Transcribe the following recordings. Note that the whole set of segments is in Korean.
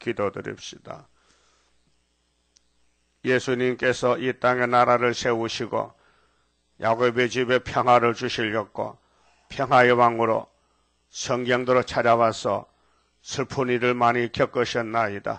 기도드립시다. 예수님께서 이 땅에 나라를 세우시고 야곱의 집에 평화를 주시려고 평화의 왕으로 성경대로 찾아와서 슬픈 일을 많이 겪으셨나이다.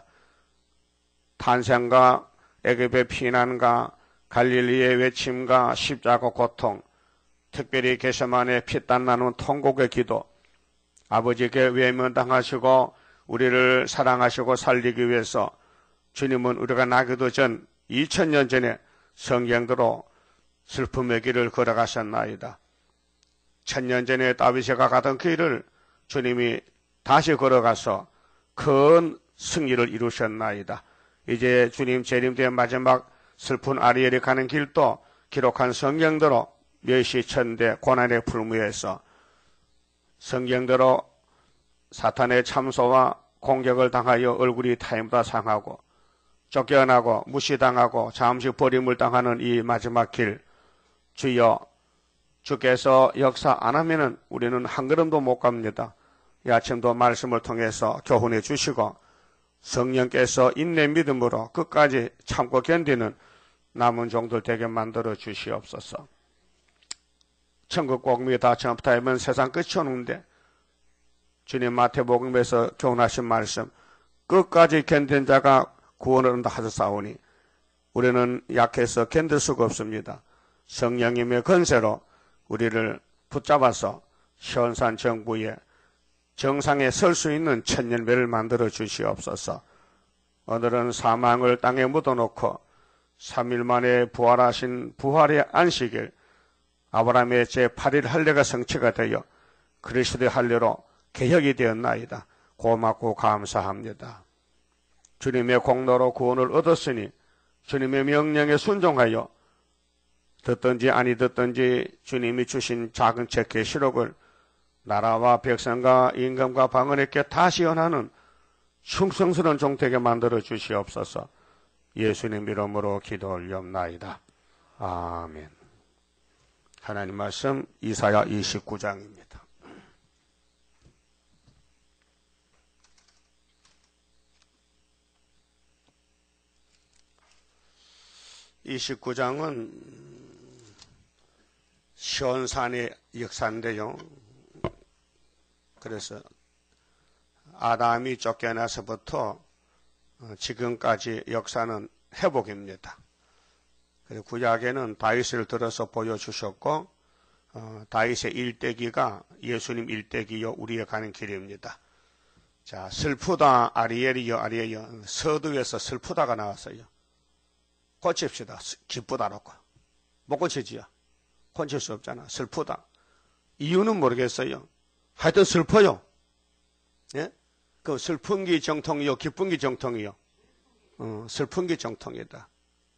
탄생과 애굽의 피난과 갈릴리의 외침과 십자가 고통, 특별히 게세마네 피땀 나는 통곡의 기도, 아버지께 외면당하시고 우리를 사랑하시고 살리기 위해서 주님은 우리가 나기도 전 2000년 전에 성경대로 슬픔의 길을 걸어가셨나이다. 1000년 전에 다윗이 가던 길을 주님이 다시 걸어가서 큰 승리를 이루셨나이다. 이제 주님 재림된 마지막 슬픈 아리엘이 가는 길도 기록한 성경대로 멸시천대 고난의 풀무에서 성경대로 사탄의 참소와 공격을 당하여 얼굴이 타임보다 상하고 쫓겨나고 무시당하고 잠시 버림을 당하는 이 마지막 길, 주여 주께서 역사 안 하면은 우리는 한 걸음도 못 갑니다. 이 아침도 말씀을 통해서 교훈해 주시고 성령께서 인내 믿음으로 끝까지 참고 견디는 남은 종들 되게 만들어 주시옵소서. 천국 복음이 다 처음부터 하면 세상 끝이 오는데 주님 마태복음에서 교훈하신 말씀, 끝까지 견딘 자가 구원을 얻는다 하셨사오니 우리는 약해서 견딜 수가 없습니다. 성령님의 권세로 우리를 붙잡아서 시온산 정부의 정상에 설 수 있는 천년배를 만들어 주시옵소서. 오늘은 사망을 땅에 묻어놓고 3일 만에 부활하신 부활의 안식일, 아브라함의 제8일 할례가 성취가 되어 그리스도의 할례로 개혁이 되었나이다. 고맙고 감사합니다. 주님의 공로로 구원을 얻었으니 주님의 명령에 순종하여 듣든지 아니 듣든지 주님이 주신 작은 책 계시록을 나라와 백성과 임금과 방언에게 다시 연하는 충성스러운 종되게 만들어 주시옵소서. 예수님 이름으로 기도 올리옵나이다. 아멘. 하나님 말씀 이사야 29장입니다. (29장은) 시온산의 역사인데요. 그래서 아담이 쫓겨나서부터 지금까지 역사는 회복입니다. 그리고 구약에는 다윗을 들어서 보여주셨고 다윗의 일대기가 예수님 일대기요 우리의 가는 길입니다. 자, 슬프다 아리엘이요 아리엘이요. 서두에서 슬프다가 나왔어요. 고칩시다. 기쁘다 놓고 못 고치지요. 고칠 수 없잖아. 슬프다. 이유는 모르겠어요. 하여튼 슬퍼요. 예? 그 슬픈 게 정통이요, 기쁜 게 정통이요. 슬픈 게 정통이다.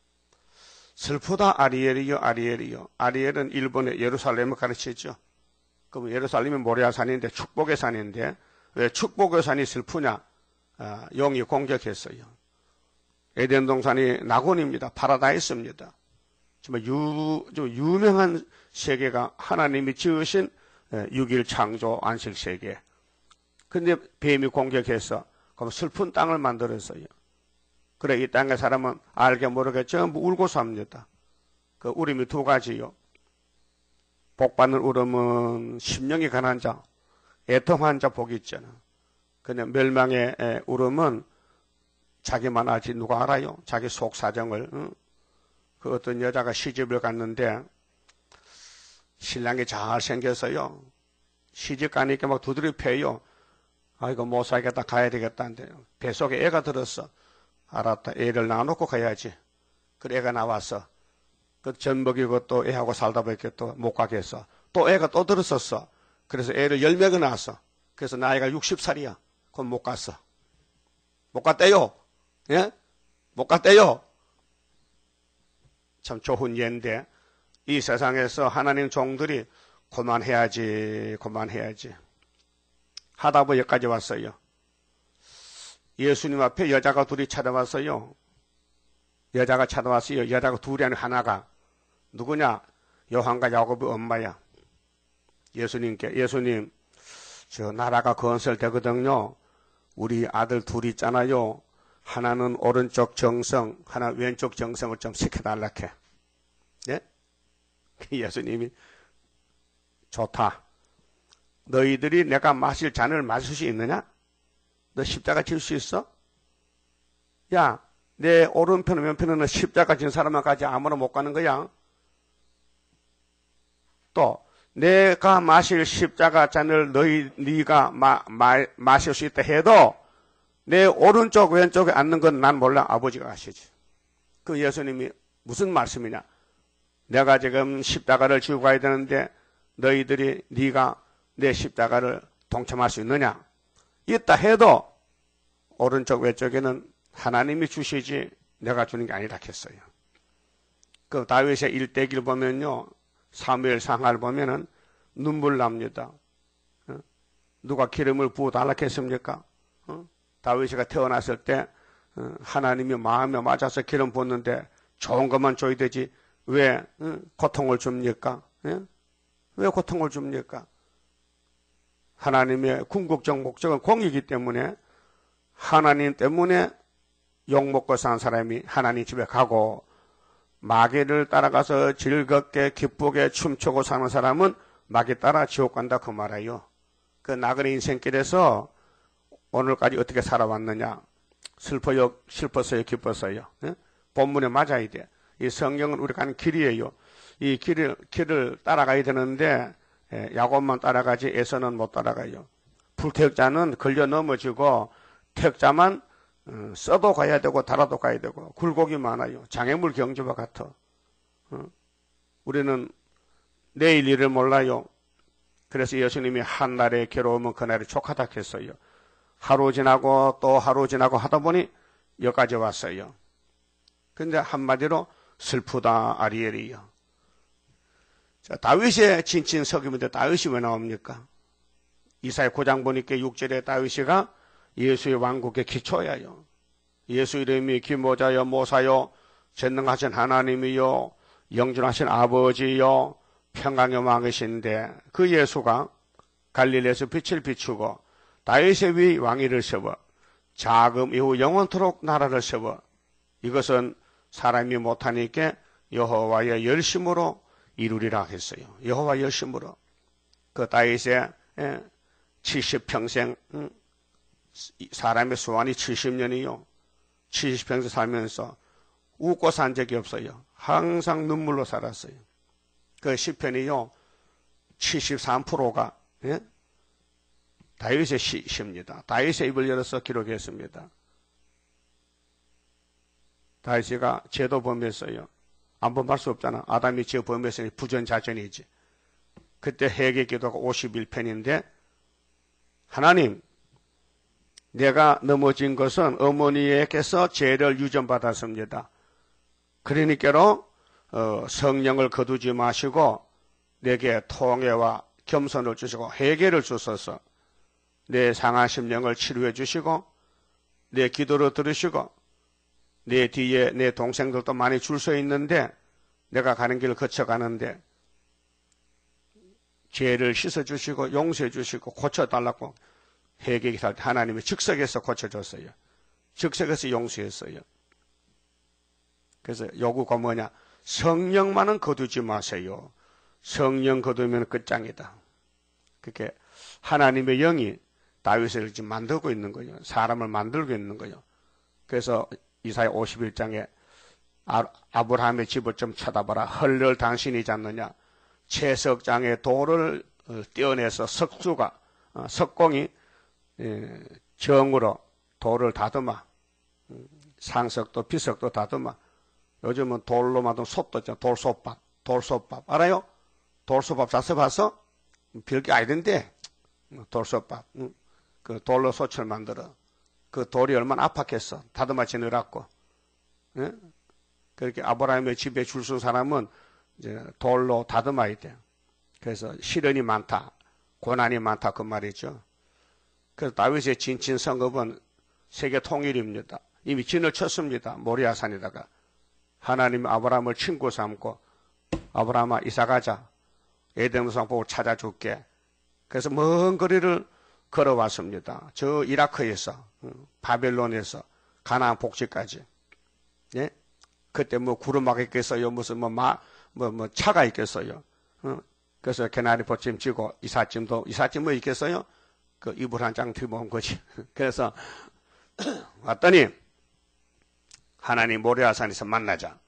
슬프다 아리엘이요, 아리엘이요. 아리엘은 일본의 예루살렘을 가르치죠. 그럼 예루살렘이 모리아산인데 축복의 산인데 왜 축복의 산이 슬프냐? 용이 공격했어요. 에덴 동산이 낙원입니다. 파라다이스입니다. 정말 유명한 세계가 하나님이 지으신 6일 창조 안식 세계. 근데 뱀이 공격해서 그럼 슬픈 땅을 만들었어요. 그래 이 땅의 사람은 알게 모르게 전부 울고 삽니다. 그 울음이 두 가지요. 복받는 울음은 심령이 가난한 자, 애통한 자 복이 있잖아. 근데 멸망의 울음은 자기만 알지 누가 알아요? 자기 속 사정을. 그 어떤 여자가 시집을 갔는데 신랑이 잘생겨서요. 시집 가니까 막 두드려 패요. 아이고 못 살겠다 가야 되겠다는데 뱃속에 애가 들었어. 알았다. 애를 낳아놓고 가야지. 그래 애가 나왔어. 그 젖 먹이고 또 애하고 살다 보니까 또 못 가게 했어. 또 애가 또 들었었어. 그래서 애를 10명이 낳았어. 그래서 나이가 60살이야. 그럼 못 갔어. 못 갔대요. 예? 못 갔대요. 참 좋은 예인데 이 세상에서 하나님 종들이 그만해야지 하다 보니 여기까지 왔어요. 예수님 앞에 여자가 둘이 찾아왔어요. 여자가 찾아왔어요. 여자가 둘이 아니라 하나가. 누구냐? 요한과 야곱의 엄마야. 예수님 저 나라가 건설되거든요. 우리 아들 둘이 있잖아요. 하나는 오른쪽 정성, 하나 왼쪽 정성을 좀 시켜달라 해. 네? 예수님이 좋다. 너희들이 내가 마실 잔을 마실 수 있느냐? 너 십자가 질 수 있어? 야, 내 오른편 왼편에는 십자가 진 사람만 가지 아무나 못 가는 거야. 또 내가 마실 십자가 잔을 네가 마실 수 있다 해도 내 오른쪽 왼쪽에 앉는 건 난 몰라. 아버지가 아시지. 그 예수님이 무슨 말씀이냐? 내가 지금 십자가를 지고 가야 되는데 너희들이 네가 내 십자가를 동참할 수 있느냐? 있다 해도 오른쪽 왼쪽에는 하나님이 주시지 내가 주는 게 아니라 했어요. 그 다윗의 일대기를 보면요. 사무엘 상하를 보면은 눈물 납니다. 누가 기름을 부어달라 했습니까? 다윗이가 태어났을 때 하나님이 마음에 맞아서 기름 부었는데 좋은 것만 줘야 되지 왜 고통을 줍니까? 왜 고통을 줍니까? 하나님의 궁극적 목적은 공이기 때문에 하나님 때문에 욕먹고 산 사람이 하나님 집에 가고 마귀를 따라가서 즐겁게 기쁘게 춤추고 사는 사람은 마귀 따라 지옥 간다 그 말이에요. 그 나그네 인생길에서 오늘까지 어떻게 살아왔느냐? 슬펐어요, 기뻤어요. 본문에 맞아야 돼. 이 성경은 우리가 가는 길이에요. 이 길을 따라가야 되는데 야곱만 따라가지 에서는 못 따라가요. 불택자는 걸려 넘어지고 택자만 써도 가야 되고 달아도 가야 되고 굴곡이 많아요. 장애물 경주와 같아. 우리는 내일 일을 몰라요. 그래서 예수님이 한날의 괴로움은 그날이 족하다 했어요. 하루 지나고 또 하루 지나고 하다 보니 여기까지 왔어요. 근데 한마디로 슬프다 아리엘이요. 자, 다윗의 진친석임인데 다윗이 왜 나옵니까? 이사야 9장 보니까 6절에 다윗이가 예수의 왕국의 기초야요. 예수 이름이 기모자여 모사여 전능하신 하나님이요 영존하신 아버지요 평강의 왕이신데 그 예수가 갈릴리에서 빛을 비추고 다윗의 위 왕위를 세워 자금 이후 영원토록 나라를 세워 이것은 사람이 못하니까 여호와의 열심으로 이루리라 했어요. 여호와 열심으로. 그 다윗의 70평생 사람의 소원이 70년이요. 70평생 살면서 웃고 산 적이 없어요. 항상 눈물로 살았어요. 그 시편이요. 73%가 다윗의 시입니다. 다윗의 입을 열어서 기록했습니다. 다윗이가 죄도 범했어요. 안 범할 수 없잖아. 아담이 죄 범했으니 부전자전이지. 그때 회개 기도가 51편인데 하나님 내가 넘어진 것은 어머니에게서 죄를 유전받았습니다. 그러니까로 성령을 거두지 마시고 내게 통회와 겸손을 주시고 회개를 주셔서 내 상한 심령을 치료해 주시고 내 기도를 들으시고 내 뒤에 내 동생들도 많이 줄 서 있는데 내가 가는 길을 거쳐가는데 죄를 씻어주시고 용서해주시고 고쳐달라고 회개기사 하나님이 즉석에서 고쳐줬어요. 즉석에서 용서했어요. 그래서 요구가 뭐냐? 성령만은 거두지 마세요. 성령 거두면 끝장이다. 그렇게 하나님의 영이 다윗을 지금 만들고 있는 거예요. 사람을 만들고 있는 거예요. 그래서 이사야 51장에 아브라함의 집을 좀 쳐다봐라. 헐를 당신이 잡느냐. 채석장의 돌을 떼어내서 석공이 정으로 돌을 다듬어. 상석도 비석도 다듬어. 요즘은 돌로 만든 솥도 있잖아. 돌솥밥. 알아요? 돌솥밥 자서 봐서? 별게 아니던데. 돌솥밥. 그 돌로 솥을 만들어. 그 돌이 얼마나 아팠겠어. 다듬어 지느라고. 그렇게 아브라함의 집에 줄 선 사람은 이제 돌로 다듬어야 돼. 그래서 시련이 많다. 고난이 많다. 그 말이죠. 그래서 다윗의 진친성읍은 세계 통일입니다. 이미 진을 쳤습니다. 모리아산에다가. 하나님이 아브라함을 친구 삼고 아브라함아 이사 가자. 에덴 동산 보고 찾아줄게. 그래서 먼 거리를 걸어왔습니다. 저 이라크에서, 바벨론에서 가나안 복지까지. 예? 그때 뭐 구르마가 있겠어요? 무슨 차가 있겠어요? 그래서 개나리 보침 지고 이삿짐 뭐 있겠어요? 그 이불 한 장 뒤집어 온 거지. 그래서 왔더니 하나님 모리아산에서 만나자.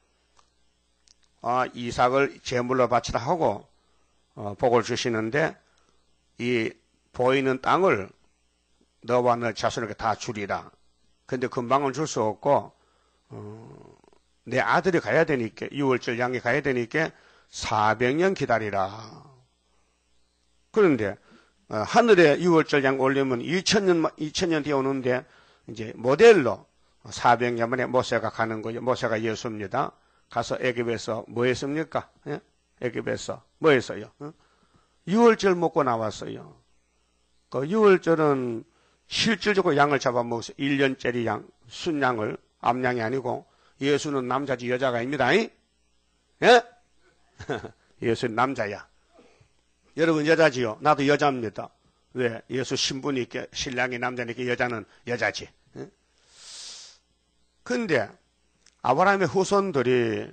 이삭을 제물로 바치라 하고 복을 주시는데 이 보이는 땅을 너와 너 자손에게 다 주리라. 근데 금방은 줄 수 없고 내 아들이 가야 되니까 6월절 양이 가야 되니까 400년 기다리라. 그런데 하늘에 6월절 양 올리면 2000년 뒤에 오는데 이제 모델로 400년 만에 모세가 가는 거예요. 모세가 예수입니다. 가서 애굽에서 뭐 했습니까? 예? 애굽에서 뭐 했어요? 6월절 먹고 나왔어요. 그 6월절은 실질적으로 양을 잡아먹어서 1년짜리 양, 순양을, 암양이 아니고 예수는 남자지 여자가 아닙니다. 예? 예수는 남자야. 여러분 여자지요? 나도 여자입니다. 왜? 예수 신분이 있게 신랑이 남자니까 여자는 여자지. 근데 아브라함의 후손들이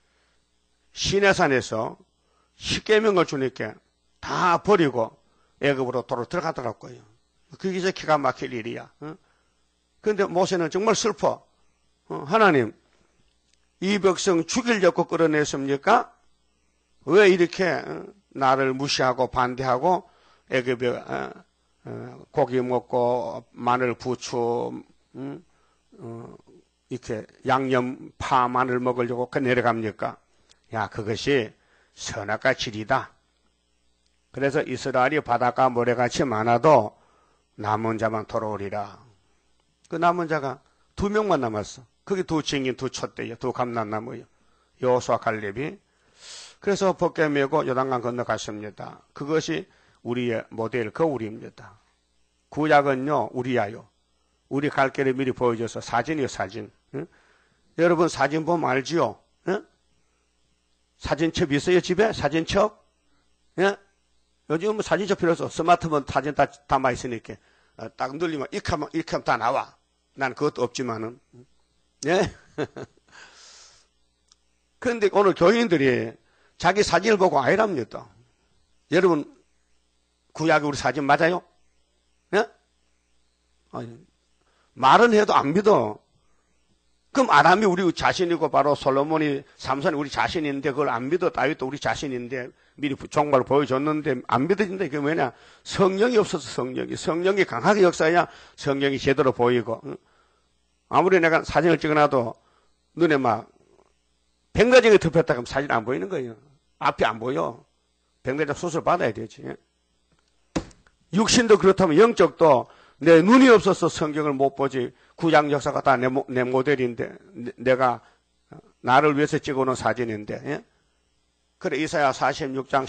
시내산에서 십계명을 주니까 다 버리고 애굽으로 도로 들어가더라고요. 그게 이제 기가 막힐 일이야. 그런데 모세는 정말 슬퍼. 하나님, 이 백성 죽이려고 끌어냈습니까? 왜 이렇게 나를 무시하고 반대하고 애굽에 고기 먹고 마늘 부추 이렇게 양념 파 마늘 먹으려고 내려갑니까? 야, 그것이 선악과 질이다. 그래서 이스라엘이 바닷가 모래같이 많아도 남은 자만 돌아오리라. 그 남은 자가 2명만 남았어. 그게 2 증인 2 촛대요. 2 감람나무요. 여호수아 갈렙이. 그래서 벗게 메고 요단강 건너갔습니다. 그것이 우리의 모델 거울입니다. 구약은요, 우리야요. 우리 갈 길을 미리 보여줘서 사진이요, 사진. 응? 여러분 사진 보면 알지요? 응? 사진첩 있어요, 집에? 사진첩? 예? 요즘은 뭐 사진첩 필요 없어. 스마트폰 사진 다 담아 있으니까. 딱 눌리면 이렇게 하면 다 나와. 난 그것도 없지만은. 예? 그런데 오늘 교인들이 자기 사진을 보고 아니랍니다. 여러분, 구약이 우리 사진 맞아요? 예? 말은 해도 안 믿어. 그럼 아람이 우리 자신이고 바로 솔로몬이 삼손이 우리 자신인데 그걸 안 믿어. 다윗도 우리 자신인데 미리 정말 보여줬는데 안 믿어진다. 이게 뭐냐? 성령이 없어서 성령이 강하게 역사해야 성령이 제대로 보이고. 아무리 내가 사진을 찍어놔도 눈에 막 백내장이 덮였다 그러면 사진 안 보이는 거예요. 앞이 안 보여. 백내장 수술 받아야 되지. 육신도 그렇다면 영적도 내 눈이 없어서 성경을 못 보지. 구약 역사가 다 내 모델인데 내가 나를 위해서 찍어놓은 사진인데. 예? 그래 이사야 46장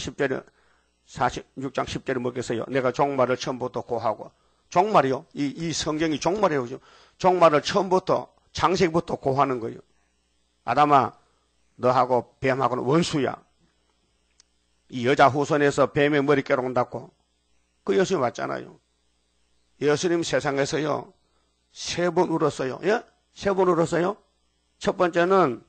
10절에 먹겠어요. 내가 종말을 처음부터 고하고. 종말이요? 이 성경이 종말이에요. 종말을 처음부터 창세기부터 고하는 거예요. 아담아 너하고 뱀하고는 원수야. 이 여자 후손에서 뱀의 머리깨롱 닿고 그 예수님 왔잖아요. 예수님 세상에서요 3번 울었어요. 예? 3번 울었어요. 첫 번째는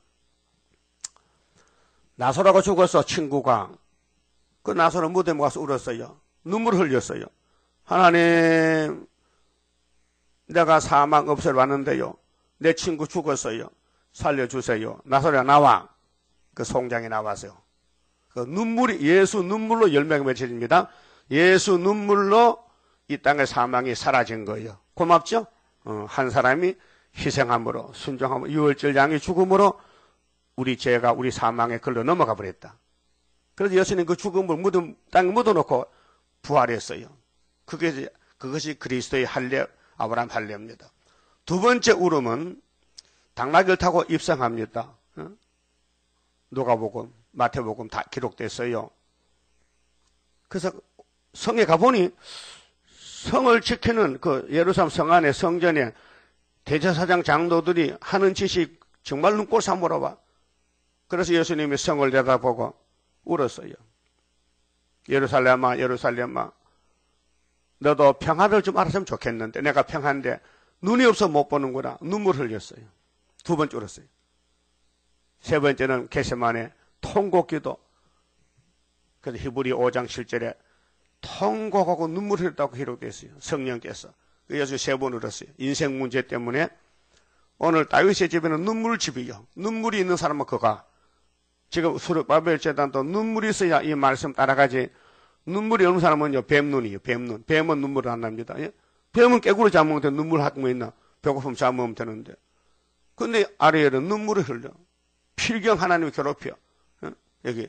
나사로가 죽었어. 친구가. 그 나사로 무덤에 가서 울었어요. 눈물 흘렸어요. 하나님 내가 사망 없애러 왔는데요. 내 친구 죽었어요. 살려주세요. 나사로야 나와. 그 송장에 나왔어요. 그 눈물이 예수 눈물로 열매가 맺혀집니다. 예수 눈물로 이 땅의 사망이 사라진 거예요. 고맙죠? 한 사람이 희생함으로 순종함으로 6월절 양의 죽음으로 우리 죄가 우리 사망에 걸러 넘어가 버렸다. 그래서 예수님 그 죽음을 땅에 묻어놓고 부활했어요. 그것이 그리스도의 할례, 아브라함 할례입니다. 두 번째 울음은 당나귀를 타고 입성합니다. 누가복음, 마태복음 다 기록됐어요. 그래서 성에 가보니 성을 지키는 그 예루살렘 성 안에 성전에 대제사장 장로들이 하는 짓이 정말 눈꼴 삼으러봐. 그래서 예수님이 성을 내다보고 울었어요. 예루살렘아 예루살렘아 너도 평안을 좀 알았으면 좋겠는데 내가 평안인데 눈이 없어 못 보는구나. 눈물 흘렸어요. 2번 울었어요. 3번째는 겟세마네 통곡기도. 그래서 히브리 5장 7절에 통곡하고 눈물 흘렸다고 기록되어 있어요. 성령께서. 그래서 3번 울었어요. 인생 문제 때문에. 오늘 다윗의 집에는 눈물집이요. 눈물이 있는 사람은 그가. 지금 수르바벨 재단도 눈물이 있어야 이 말씀 따라가지. 눈물이 없는 사람은요, 뱀눈이에요, 뱀눈. 뱀은 눈물을 안 납니다. 예? 뱀은 깨구리 잡으면 돼. 눈물 하고 있나? 배고프면 잡으면 되는데. 근데 아리엘은 눈물을 흘려. 필경 하나님을 괴롭혀. 여기.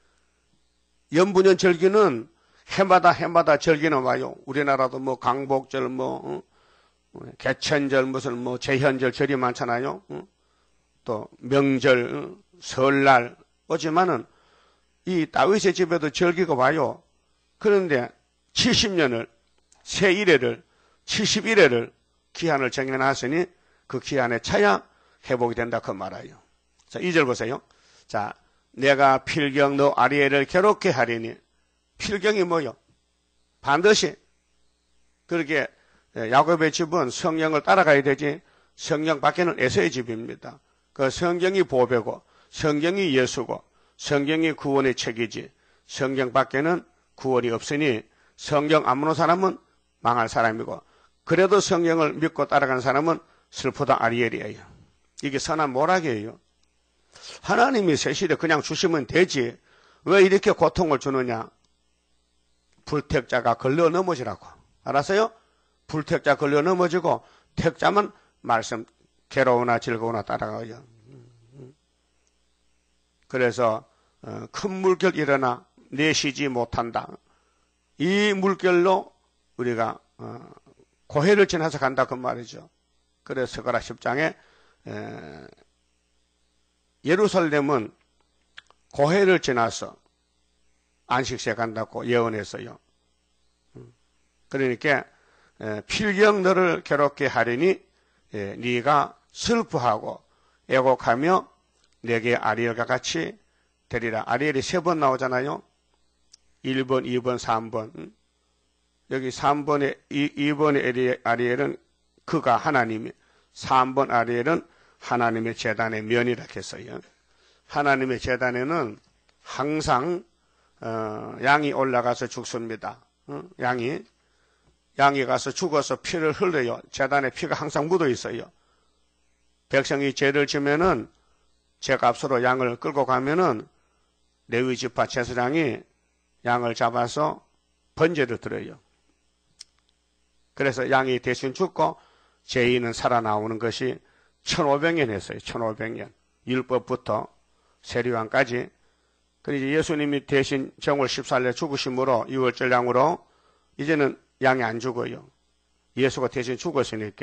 연분연 절기는 해마다 절기는 와요. 우리나라도 뭐 강복절, 개천절, 무슨 제현절 절이 많잖아요. 또 명절, 설날 오지만은 이 다윗의 집에도 절기가 와요. 그런데 70년을 새 이래를 71회를 기한을 정해놨으니 그 기한에 차야 회복이 된다 그 말이에요. 자, 2절 보세요. 자, 내가 필경 너 아리엘을 괴롭게 하리니. 필경이 뭐요? 반드시 그렇게 야곱의 집은 성령을 따라가야 되지 성령 밖에는 에서의 집입니다. 그 성경이 보배고 성경이 예수고 성경이 구원의 책이지 성경 밖에는 구원이 없으니 성경 안 보는 사람은 망할 사람이고 그래도 성경을 믿고 따라가는 사람은 슬프다 아리엘이에요. 이게 선한 모락이에요. 하나님이 새 시대 그냥 주시면 되지 왜 이렇게 고통을 주느냐. 불택자가 걸려 넘어지라고. 알았어요? 불택자 걸려 넘어지고 택자만 말씀 괴로우나 즐거우나 따라가요. 그래서 큰 물결 일어나 내쉬지 못한다. 이 물결로 우리가 고해를 지나서 간다 그 말이죠. 그래서 스가랴 10장에 예루살렘은 고해를 지나서 안식시에 간다고 예언했어요. 그러니까 필경 너를 괴롭게 하리니 네가 슬퍼하고 애곡하며 내게 아리엘과 같이 되리라. 아리엘이 3번 나오잖아요. 1번, 2번, 3번. 여기 3번에 2번의 아리엘은 그가 하나님이 3번 아리엘은 하나님의 제단의 면이라 했어요. 하나님의 제단에는 항상 양이 올라가서 죽습니다. 양이 가서 죽어서 피를 흘려요. 제단에 피가 항상 묻어 있어요. 백성이 죄를 지면은 죄값으로 양을 끌고 가면은 레위 지파 제사장이 양을 잡아서 번제를 드려요. 그래서 양이 대신 죽고 죄인은 살아나오는 것이 1500년 했어요. 1500년. 율법부터 세리왕까지. 그래서 예수님이 대신 정월 14일에 죽으심으로 6월절 양으로 이제는 양이 안 죽어요. 예수가 대신 죽었으니까.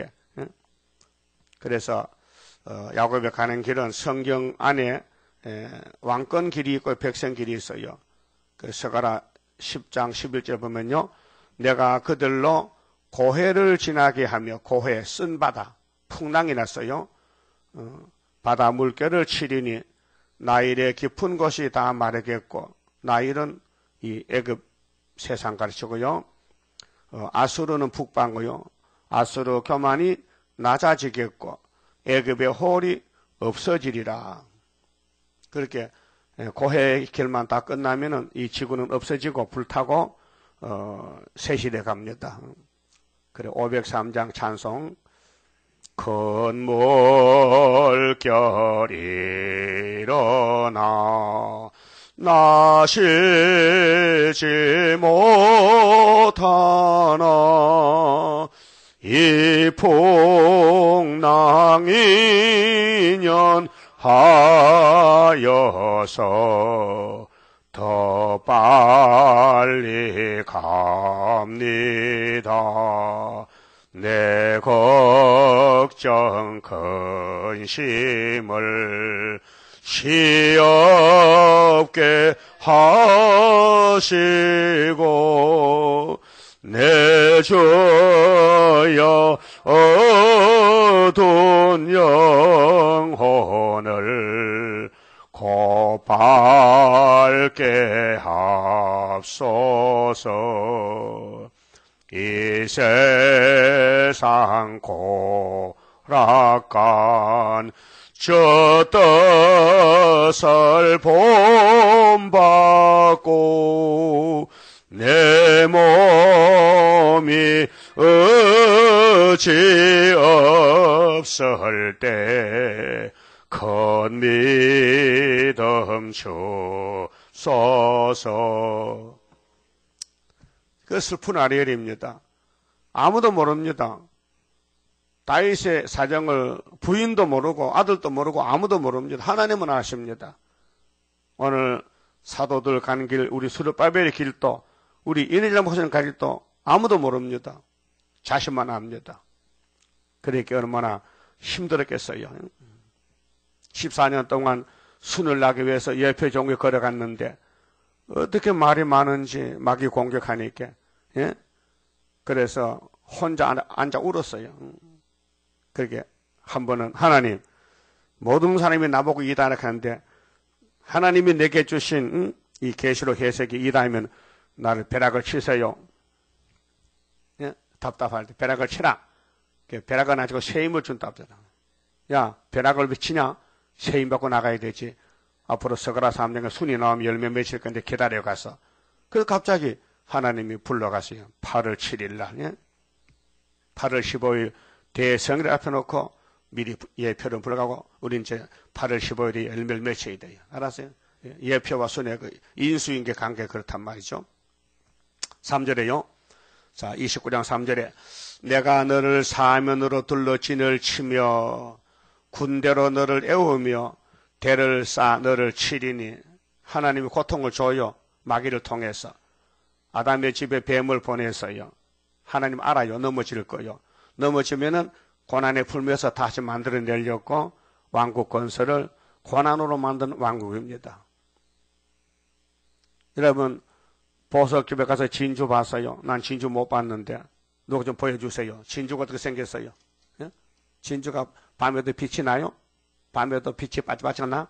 그래서 야곱에 가는 길은 성경 안에 왕권 길이 있고 백성 길이 있어요. 그래서 스가랴 10장 11절 보면요. 내가 그들로 고해를 지나게 하며 고해 쓴 바다 풍랑이 났어요. 바다 물결을 치리니 나일의 깊은 곳이 다 마르겠고 나일은 이 애굽 세상 가르치고요. 아수르는 북방이요. 아수르 교만이 낮아지겠고 애굽의 홀이 없어지리라. 그렇게 고해의 길만 다 끝나면은 이 지구는 없어지고 불타고 새 시대 갑니다. 그래 503장 찬송 큰 물결이 일어나 나 실지 못하나 이 풍랑이 연하여서 더 빨리 갑니다. 내 걱정 근심을 시없게 하시고 내 주여 어두운 영혼을 고빨게 합소서. 이 이 세상 고락간 저 뜻을 본받고 내 몸이 의지 없을 때 큰 믿음 주소서. 그 슬픈 아리엘입니다. 아무도 모릅니다. 다윗의 사정을 부인도 모르고 아들도 모르고 아무도 모릅니다. 하나님은 아십니다. 오늘 사도들 가는 길, 우리 스룹바벨의 길도, 우리 이리라 목사님 갈 길도 아무도 모릅니다. 자신만 압니다. 그러니까 얼마나 힘들었겠어요. 14년 동안 순을 나기 위해서 예표 종에 걸어갔는데 어떻게 말이 많은지 마귀 공격하니까, 예? 그래서 혼자 앉아 울었어요. 그렇게 한 번은 하나님, 모든 사람이 나보고 이다라 하는데 하나님이 내게 주신 이 계시록 해석이 이다면 나를 벼락을 치세요. 예? 답답할 때 벼락을 치라. 벼락을 가지고 세임을 준답니다. 야, 벼락을 왜 치냐? 세임 받고 나가야 되지. 앞으로 서가라 3년간 순이 나오면 열매 맺힐 건데 기다려 가서. 그래서 갑자기 하나님이 불러가세요. 8월 7일 날, 예? 8월 15일 대성일 앞에 놓고 미리 예표를 불러가고 우린 이제 8월 15일에 열매를 맺혀야 돼요. 알았어요? 예표와 순의 그 인수인계 관계 그렇단 말이죠. 3절에요. 자, 29장 3절에 내가 너를 사면으로 둘러 진을 치며 군대로 너를 애우며 대를 쌓아 너를 치리니. 하나님이 고통을 줘요. 마귀를 통해서. 아담의 집에 뱀을 보내서요. 하나님 알아요. 넘어질 거요. 넘어지면은 고난에 풀면서 다시 만들어내려고 왕국 건설을 고난으로 만든 왕국입니다. 여러분 보석집에 가서 진주 봤어요? 난 진주 못 봤는데 누가 좀 보여주세요. 진주가 어떻게 생겼어요? 예? 진주가 밤에도 빛이 나요? 밤에도 빛이 반짝반짝 나?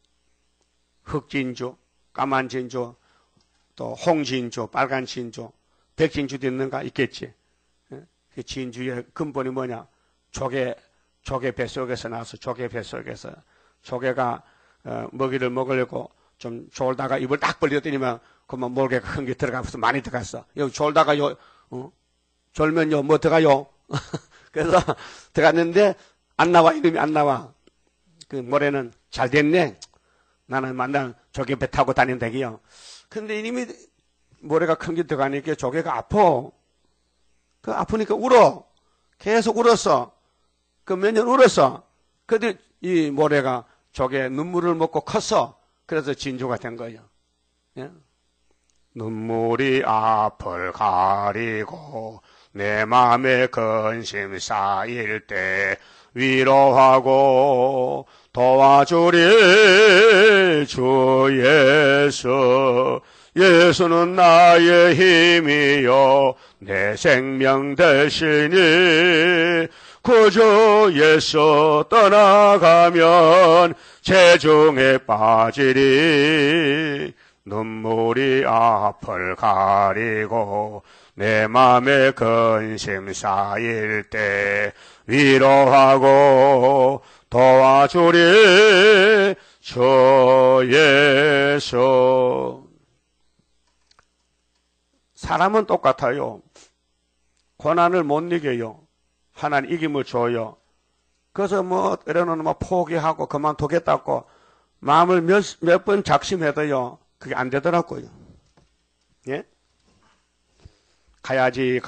흑진주, 까만 진주, 또 홍진주, 빨간 진주, 백진주도 있는가? 있겠지. 예? 진주의 근본이 뭐냐? 조개 뱃속에서 나와서 조개 뱃속에서 조개가 먹이를 먹으려고 좀 졸다가 입을 딱 벌려더니만 그만 몰개가 큰 게 들어가면서 많이 들어갔어. 여기 졸다가요, 졸면요, 뭐 들어가요? 그래서 들어갔는데 안 나와, 이름이 안 나와. 그 모래는 잘 됐네. 나는 만날 조개 배 타고 다닌다기요. 근데 이님이 모래가 큰 게 들어가니까 조개가 아파. 그 아프니까 울어. 계속 울었어. 그 몇 년 울었어. 근데 이 모래가 조개 눈물을 먹고 컸어. 그래서 진주가 된 거예요. 예? 눈물이 앞을 가리고 내 마음에 근심 쌓일 때 위로하고 도와주리 주 예수. 예수는 나의 힘이요 내 생명 되시니 그저 예수 떠나가면 재중에 빠지리. 눈물이 앞을 가리고 내 맘에 근심 쌓일 때 위로하고 도와주리 주 예수. 사람은 똑같아요. 고난을 못 이겨요. 하나님 이김을 줘요. 그래서 때로는 포기하고 그만두겠다고 마음을 몇 번 작심해도요. 그게 안 되더라고요. 예? 가야지.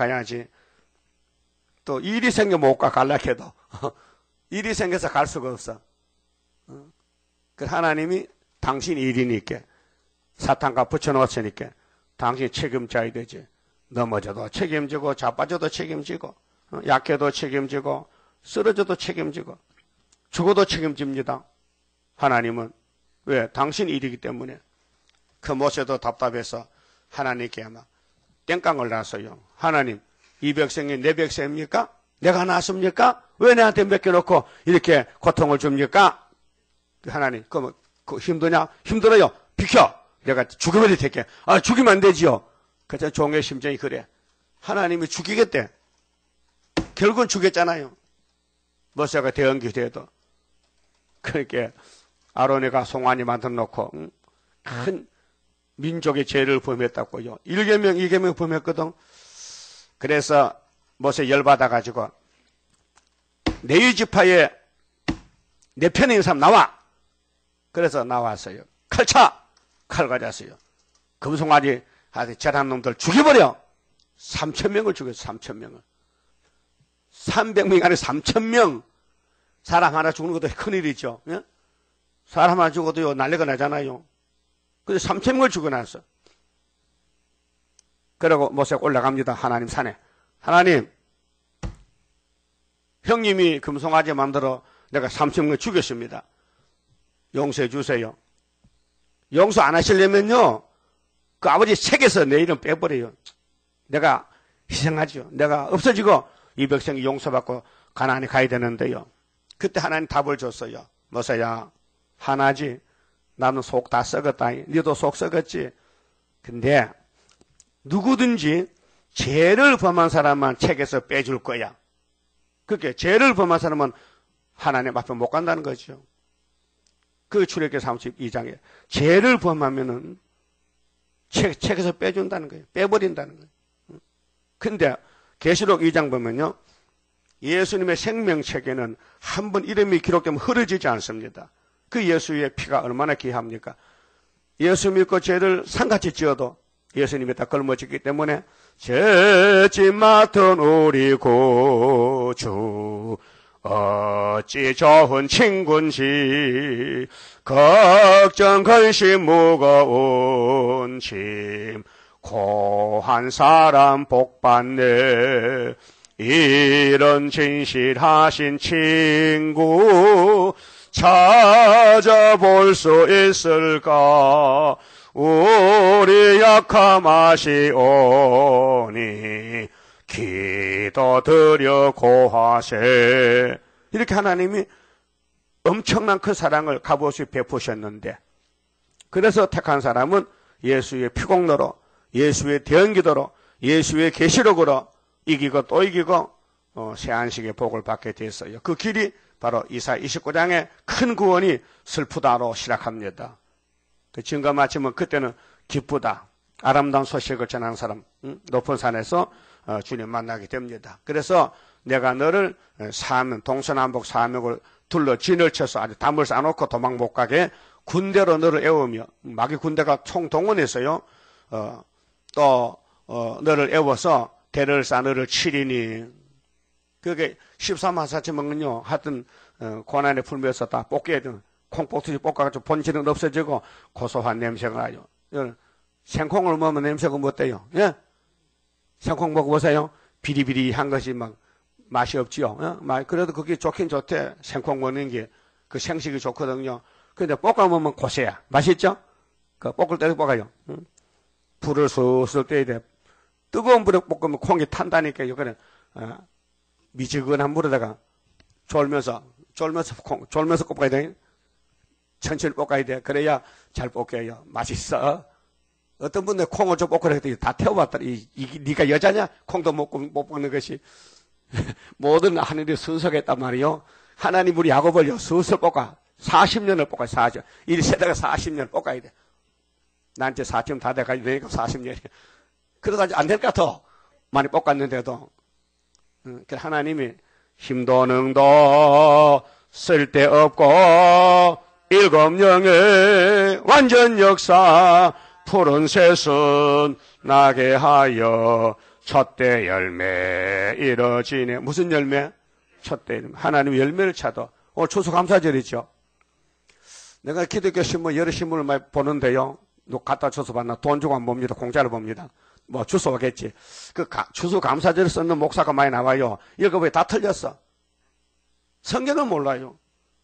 또 일이 생겨 못 가, 갈라해도. 일이 생겨서 갈 수가 없어. 그 하나님이 당신 일이니까, 사탄과 붙여놓았으니까, 당신이 책임져야 되지. 넘어져도 책임지고, 자빠져도 책임지고, 약해도 책임지고, 쓰러져도 책임지고, 죽어도 책임집니다. 하나님은. 왜? 당신 일이기 때문에. 그 모세도 답답해서 하나님께 아마 땡깡을 놨어요. 하나님, 이 백성이 내 백성입니까? 내가 낳았습니까? 왜 내한테 맡겨놓고 이렇게 고통을 줍니까? 하나님, 그럼 힘드냐? 힘들어요. 비켜! 내가 죽여버릴 테니까. 죽이면 안 되지요. 그래서 종의 심정이 그래. 하나님이 죽이겠대. 결국은 죽였잖아요. 모세가 대언기 돼도. 그러니까 아론이가 송아지 만들어 놓고 큰 민족의 죄를 범했다고요. 1계명, 2계명 범했거든. 그래서 모세 열받아가지고 레위 지파에 내 편에 있는 사람 나와. 그래서 나왔어요. 칼차! 칼 가졌어요. 금송아지 잘한 놈들 죽여버려. 3,000명을 죽였어. 3,000명을. 300명 안에 3,000명. 사람 하나 죽는 것도 큰일이죠. 예? 사람 하나 죽어도요 난리가 나잖아요. 그래서 3,000명을 죽여놨어. 그러고 모세가 올라갑니다. 하나님 산에. 하나님, 형님이 금송아지 만들어 내가 3,000명을 죽였습니다. 용서해 주세요. 용서 안 하시려면요, 그 아버지 책에서 내 이름 빼버려요. 내가 희생하죠. 내가 없어지고 이 백성이 용서받고 가나안에 가야 되는데요. 그때 하나님 답을 줬어요. 모세야, 하나지. 나는 속 다 썩었다. 너도 속 썩었지. 근데 누구든지 죄를 범한 사람만 책에서 빼줄 거야. 그렇게 죄를 범한 사람은 하나님 앞에 못 간다는 거죠. 그 출애굽기 32장에 죄를 범하면은 책에서 빼준다는 거예요. 빼버린다는 거예요. 근데 계시록 2장 보면요, 예수님의 생명책에는 한 번 이름이 기록되면 흐려지지 않습니다. 그 예수의 피가 얼마나 귀합니까? 예수 믿고 죄를 상같이 지어도 예수님이 다 걸머졌기 때문에 죄짐 맡은 우리 구주 어찌 좋은 친군지 걱정 근심 무거운 짐 고한 사람 복받네. 이런 진실하신 친구 찾아볼 수 있을까? 우리 약함 아시오니 기도드려 고하세. 이렇게 하나님이 엄청난 그 사랑을 값없이 베푸셨는데, 그래서 택한 사람은 예수의 피공로로, 예수의 대언기도로, 예수의 계시록으로 이기고 또 이기고 새 안식의 복을 받게 됐어요. 그 길이 바로 이사 29장의 큰 구원이 슬프다로 시작합니다. 그 증거 마치면 그때는 기쁘다, 아름다운 소식을 전하는 사람, 높은 산에서 주님 만나게 됩니다. 그래서 내가 너를 동서남북 사명을 둘러 진을 쳐서 아주 담을 쌓아놓고 도망 못 가게 군대로 너를 애우며, 마귀 군대가 총동원해서요, 또 너를 애워서 대를 쌓아 너를 치리니. 그게 13하사치면요, 하여튼 고난에 풀면서 다 볶아야 되는, 콩볶듯이 볶아가지고 본질은 없어지고 고소한 냄새가 나요. 생콩을 먹으면 냄새가 뭐 어때요? 예? 생콩 먹어보세요. 비리비리한 것이 막 맛이 없지요. 예? 그래도 그게 좋긴 좋대. 생콩 먹는 게 그 생식이 좋거든요. 근데 볶아 먹으면 고소야. 맛있죠? 그 볶을 때도 볶아요. 불을 슬슬 떼야 돼. 뜨거운 불에 볶으면 콩이 탄다니까요. 그래, 미지근한 물에다가 졸면서 볶아야 돼. 천천히 볶아야 돼. 그래야 잘 볶여요. 맛있어. 어떤 분들 콩을 좀 볶으라 했더니 다 태워봤더니, 네가 여자냐? 콩도 못 볶는 것이. 모든 하늘이 순서가 있단 말이요. 하나님 우리 야곱을요, 슬슬 볶아. 40년을 볶아, 40. 이 세대가 40년 볶아야 돼. 나한테 40년 다 돼가지고 되니까 40년이야. 그러다 안 될 것 같아. 많이 볶았는데도. 그 하나님이 힘도 능도 쓸데없고 일곱 영의 완전 역사 푸른 새순 나게 하여 첫대 열매 이뤄지네. 무슨 열매? 첫대 열매. 하나님 열매를 찾아. 오늘 추수감사절이죠. 내가 기독교 신문 여러 신문을 많이 보는데요, 누가 갖다 줘서 봤나? 돈 주고 안 봅니다. 공짜로 봅니다. 뭐 주소겠지. 그 추수감사절을 쓰는 목사가 많이 나와요. 읽어보니 다 틀렸어. 성경은 몰라요.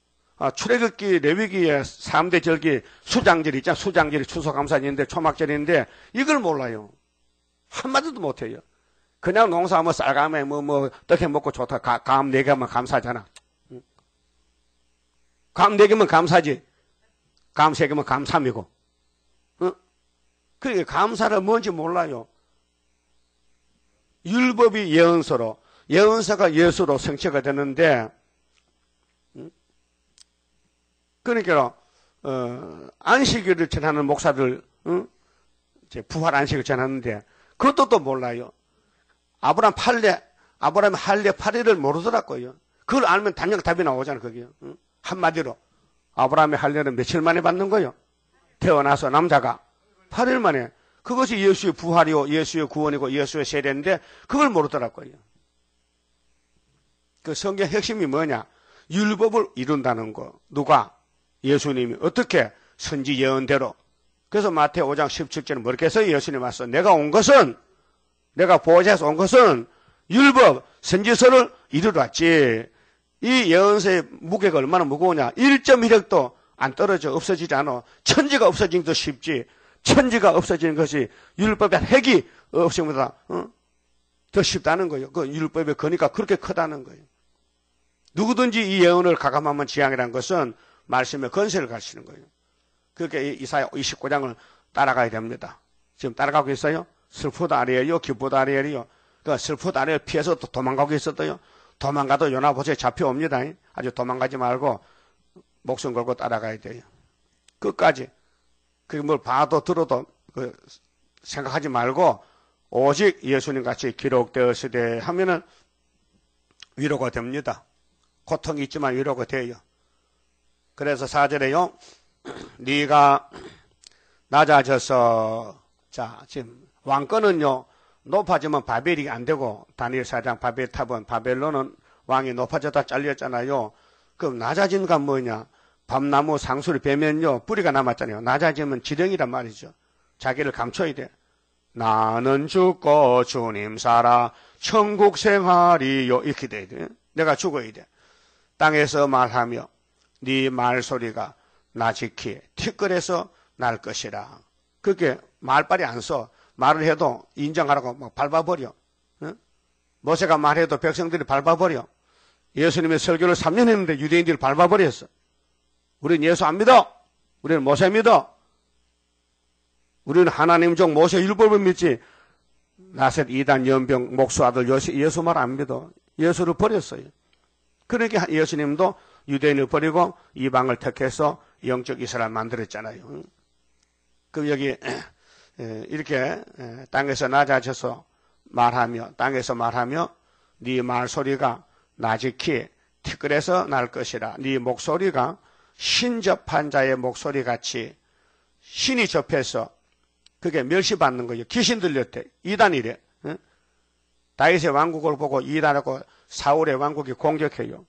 출애굽기 레위기의 3대 절기 수장절 있잖아. 수장절이 추수감사절인데 초막절인데 이걸 몰라요. 한마디도 못해요. 그냥 농사하면 쌀감에 떡해 먹고 좋다. 감 4개면 감사하잖아. 감 4개면 감사지. 감 3개면 감삼이고. 그러니까 감사를 뭔지 몰라요. 율법이 예언서로, 예언서가 예수로 성취가 되는데, 그러니까 안식일을 전하는 목사들, 부활 안식을 전하는데 그것도 또 몰라요. 아브라함 할례 8일을 모르더라고요. 그걸 알면 당장 답이 나오잖아요. 그게 한마디로 아브라함의 할례는 며칠 만에 받는 거예요? 태어나서 남자가 8일 만에. 그것이 예수의 부활이요, 예수의 구원이고 예수의 세례인데 그걸 모르더라고요. 그 성경 핵심이 뭐냐? 율법을 이룬다는 거. 누가? 예수님이. 어떻게? 선지 예언대로. 그래서 마태오 5장 17절은 뭐렇게 해서 예수님 와서 내가 보호자에서 온 것은 율법, 선지서를 이루러 왔지. 이 예언서의 무게가 얼마나 무거우냐. 1.1획도 안 떨어져 없어지지 않아. 천지가 없어진 것도 쉽지. 천지가 없어지는 것이 율법의 핵이 없으면 더 쉽다는 거예요. 그 율법의 거니까 그렇게 크다는 거예요. 누구든지 이 예언을 가감하면 지향이라는 것은 말씀의 건세를 가르치는 거예요. 그렇게 이사야 29장을 따라가야 됩니다. 지금 따라가고 있어요? 슬프다 아리엘이요, 기쁘다 아리엘이요. 그 슬프다 아리엘 피해서 또 도망가고 있었어요. 도망가도 요나보스에 잡혀옵니다. 아주 도망가지 말고 목숨 걸고 따라가야 돼요. 끝까지. 그게 뭘 봐도 들어도 생각하지 말고 오직 예수님 같이 기록되었으되 하면은 위로가 됩니다. 고통이 있지만 위로가 돼요. 그래서 4절에요. 네가 낮아져서 자 지금 왕권은요 높아지면 바벨이 안 되고 다니엘 4장 바벨 탑은 바벨론은 왕이 높아졌다 잘렸잖아요. 그럼 낮아진 건 뭐냐? 밤나무 상수리 베면요 뿌리가 남았잖아요. 낮아지면 지령이란 말이죠. 자기를 감춰야 돼. 나는 죽고 주님 살아 천국 생활이요 이렇게 돼야 돼. 내가 죽어야 돼. 땅에서 말하며 네 말소리가 나 지키 티끌에서 날 것이라. 그게 말빨이 안 써. 말을 해도 인정하라고 막 밟아버려. 응? 모세가 말해도 백성들이 밟아버려. 예수님의 설교를 3년 했는데 유대인들이 밟아버렸어. 우리는 예수 안 믿어. 우리는 모세 믿어. 우리는 하나님 종 모세 율법을 믿지. 나셋 이단 연병 목수 아들 예수 말 안 믿어. 예수를 버렸어요. 그러니까 예수님도 유대인을 버리고 이방을 택해서 영적 이스라엘 만들었잖아요. 그럼 여기 이렇게 땅에서 낮아져서 말하며 땅에서 말하며 네 말소리가 나지키 티끌에서 날 것이라. 네 목소리가 신접한 자의 목소리같이 신이 접해서 그게 멸시받는 거예요. 귀신 들렸대. 이단이래. 다윗의 왕국을 보고 이단하고 사울의 왕국이 공격해요.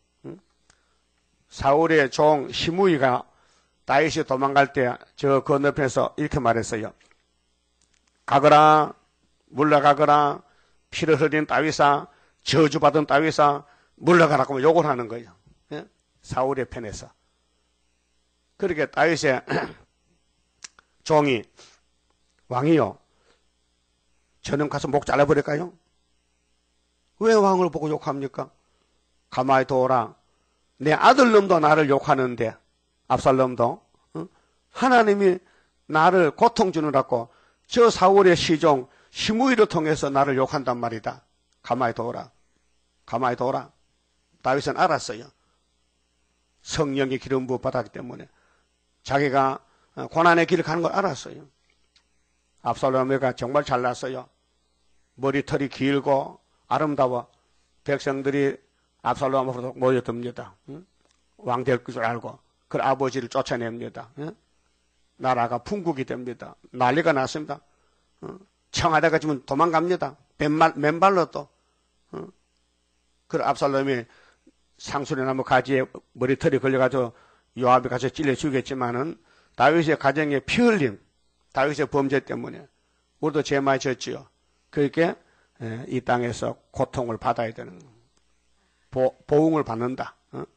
사울의 종 시므이가 다윗이 도망갈 때 저 건너편에서 이렇게 말했어요. 가거라, 물러가거라, 피를 흘린 다윗아, 저주받은 다윗아, 물러가라고 욕을 하는 거예요. 사울의 편에서. 그렇게 다윗의 종이 왕이요. 저는 가서 목 잘라버릴까요? 왜 왕을 보고 욕합니까? 가만히 둬라. 내 아들놈도 나를 욕하는데 압살롬도 하나님이 나를 고통 주느라고 저 사울의 시종 시므이를 통해서 나를 욕한단 말이다. 가만히 둬라. 가만히 둬라. 다윗은 알았어요. 성령의 기름 부어 받았기 때문에 자기가 고난의 길을 가는 걸 알았어요. 압살롬이가 정말 잘났어요. 머리털이 길고 아름다워. 백성들이 압살롬 앞으로 모여듭니다. 왕 될 줄 알고 그 아버지를 쫓아냅니다. 나라가 풍국이 됩니다. 난리가 났습니다. 청하다가 지금 도망갑니다. 맨발로 또. 그 압살롬이 상수리나무 가지에 머리털이 걸려가지고 요압이 가서 찔러 죽였지만은 다윗의 가정의 피 흘림, 다윗의 범죄 때문에 우리도 죄 많이 졌지요. 그렇게 이 땅에서 고통을 받아야 되는 보응을 받는다.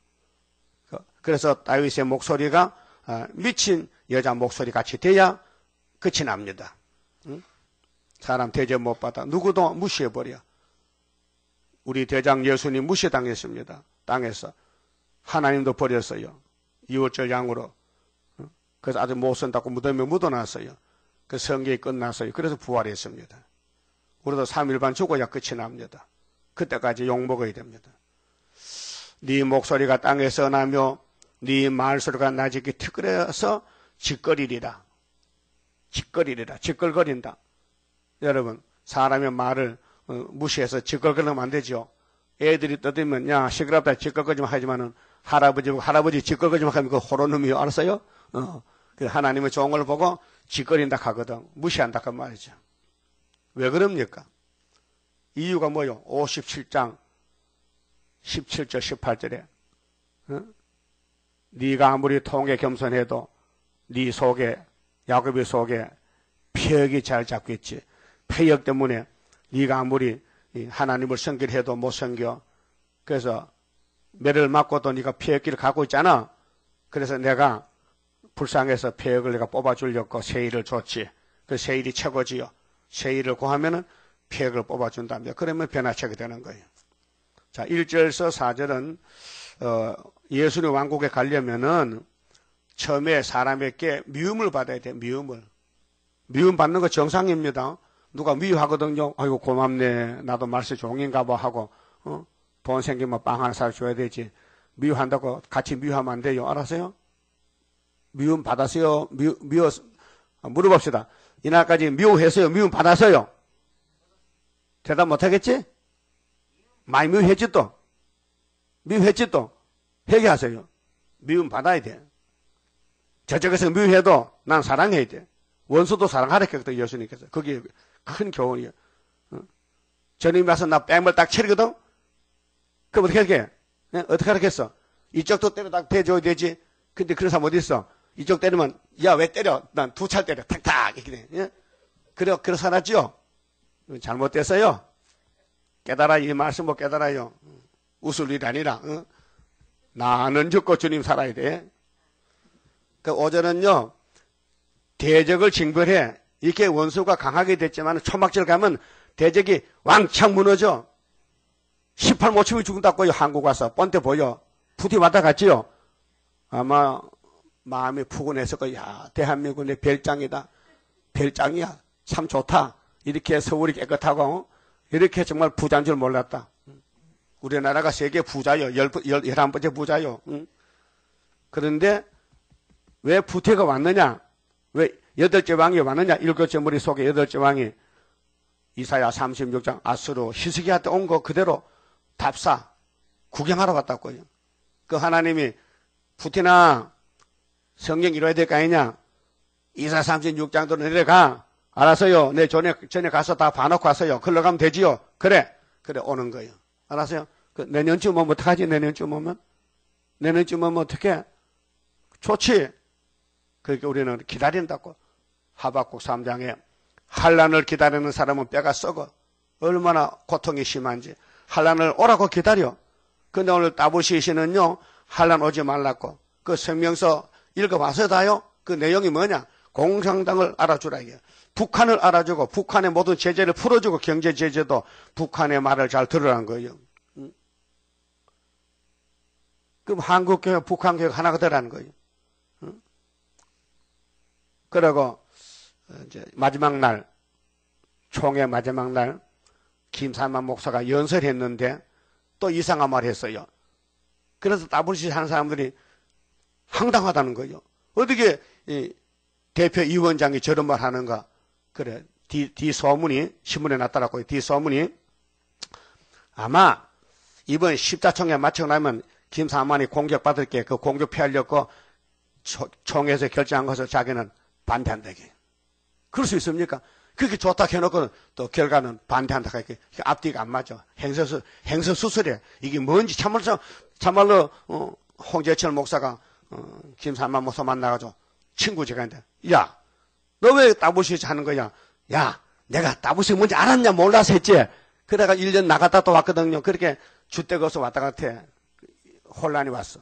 그래서 다윗의 목소리가 미친 여자 목소리 같이 돼야 끝이 납니다. 사람 대접 못 받아 누구도 무시해버려. 우리 대장 예수님 무시당했습니다. 땅에서. 하나님도 버렸어요. 이웃절 양으로. 그래서 아주 못 쓴다고 무덤에 묻어놨어요. 그 성경이 끝났어요. 그래서 부활했습니다. 우리도 3일반 죽어야 끝이 납니다. 그때까지 욕먹어야 됩니다. 네 목소리가 땅에서 나며 네 말소리가 나지기 티끌에서 짓거리리라. 짓거리리라. 짓걸거린다. 여러분, 사람의 말을 무시해서 짓걸거리면 안 되죠. 애들이 떠들면 야 시끄럽다 짓걸거리면 하지만은 할아버지 짓걸거리면 하면 그 호로놈이요. 알았어요? 그 하나님의 좋은 걸 보고 짓거린다 하거든. 무시한다 그 말이죠. 왜 그럽니까? 이유가 뭐요? 57장 17절 18절에 네가 아무리 통에 겸손해도 네 속에 야곱의 속에 폐역이 잘 잡고 있지. 폐역 때문에 네가 아무리 하나님을 섬기려 해도 못 섬겨. 그래서 매를 맞고도 네가 폐역기를 갖고 있잖아. 그래서 내가 불쌍해서 폐역을 내가 뽑아주려고 세일을 줬지. 그 세일이 최고지요. 세일을 구하면은 폐역을 뽑아준다며. 그러면 변화체가 되는 거예요. 자, 1절에서 4절은 예수님 왕국에 가려면은 처음에 사람에게 미움을 받아야 돼. 미움을. 미움 받는 거 정상입니다. 누가 미워하거든요. 아이고 고맙네. 나도 말세 종인가 봐 하고 돈 생기면 빵 하나 사줘야 되지. 미워한다고 같이 미워하면 안 돼요. 알았어요? 미움 받았어요? 물어봅시다. 이날까지 미워했어요? 미움 받았어요? 대답 못하겠지? 많이 미워했지 또? 미워했지 또? 회개하세요. 미움 받아야 돼. 저쪽에서 미워해도 난 사랑해야 돼. 원수도 사랑하라 했거든 예수님께서. 그게 큰 교훈이에요. 주님이 와서 나 뺨을 딱 치르거든? 그럼 어떻게 할게? 어떻게 하겠어? 이쪽도 때려 딱 대줘야 되지. 근데 그런 사람 어디 있어? 이쪽 때리면 야 왜 때려? 난 두 찰 때려. 탁탁 이렇게 돼. 예? 그래 살았죠? 잘못됐어요. 깨달아. 이 말씀 못 깨달아요. 웃을 일이 아니라 나는 죽고 주님 살아야 돼. 그 오전은요 대적을 징벌해. 이렇게 원수가 강하게 됐지만 초막절 가면 대적이 왕창 무너져. 18 못 치면 죽는다고요. 한국 와서 뻔때 보여. 부디 왔다 갔지요. 아마 마음이 푸근해서 야 대한민국 내 별장이다. 별장이야. 참 좋다. 이렇게 서울이 깨끗하고 이렇게 정말 부자인 줄 몰랐다. 우리나라가 세계 부자요. 11번째 부자요. 그런데 왜 부태가 왔느냐? 왜 8째 왕이 왔느냐? 7째 머리 속에 8째 왕이 이사야 36장 아수르 히스기야한테 온 거 그대로 답사 구경하러 갔다고요. 그 하나님이 부티나 성경 이뤄야 될 거 아니냐? 이사야 36장도 내려가. 알았어요. 내 전에 가서 다 봐놓고 왔어요. 글로 가면 되지요. 그래 오는 거예요. 알았어요? 그 내년쯤 오면 어떡하지? 내년쯤 오면 어떡해? 좋지. 그러니까 우리는 기다린다고. 하박국 3장에 환난을 기다리는 사람은 뼈가 썩어. 얼마나 고통이 심한지. 환난을 오라고 기다려. 근데 오늘 따부시시는요. 환난 오지 말라고. 그 성명서 읽어봐서 다요. 그 내용이 뭐냐? 공산당을 알아주라 이게. 북한을 알아주고 북한의 모든 제재를 풀어주고 경제 제재도 북한의 말을 잘 들으라는 거예요. 그럼 한국교육, 북한교육 하나가 되라는 거예요. 그리고 이제 마지막 날, 총회 마지막 날 김삼만 목사가 연설했는데 또 이상한 말 했어요. 그래서 따블시 하는 사람들이 황당하다는 거예요. 어떻게 대표위원장이 저런 말 하는가. 그래, 뒤 소문이 신문에 났더라고요. 뒤 소문이 아마 이번 십자총회 마치고 나면 김사만이 공격받을 게 그 공격 피하려고 총회에서 결정한 것을 자기는 반대한다게. 그럴 수 있습니까? 그렇게 좋다 해놓고는 또 결과는 반대한다. 이렇게 앞뒤가 안 맞아. 행서 수술이야. 이게 뭔지 참말로 홍재철 목사가 김삼만 목사 만나가지고 친구지가 있는데 야, 너 왜 따부시 하는 거냐? 야, 내가 따부시 뭔지 알았냐 몰라서 했지. 그러다가 1년 나갔다 또 왔거든요. 그렇게 주택 없어 왔다 갔다 혼란이 왔어.